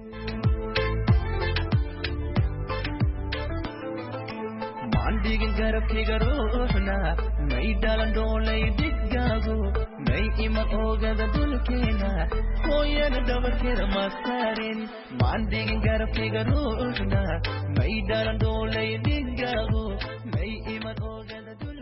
S16: digin garabkayga ruuxna may dhalan doolay dhiggaagu may iman oogada dulkeena hooyana dhabarkeeda ma saarin maan digin garabkayga ruuxna may dhalan doolay dhiggaagu may iman oogada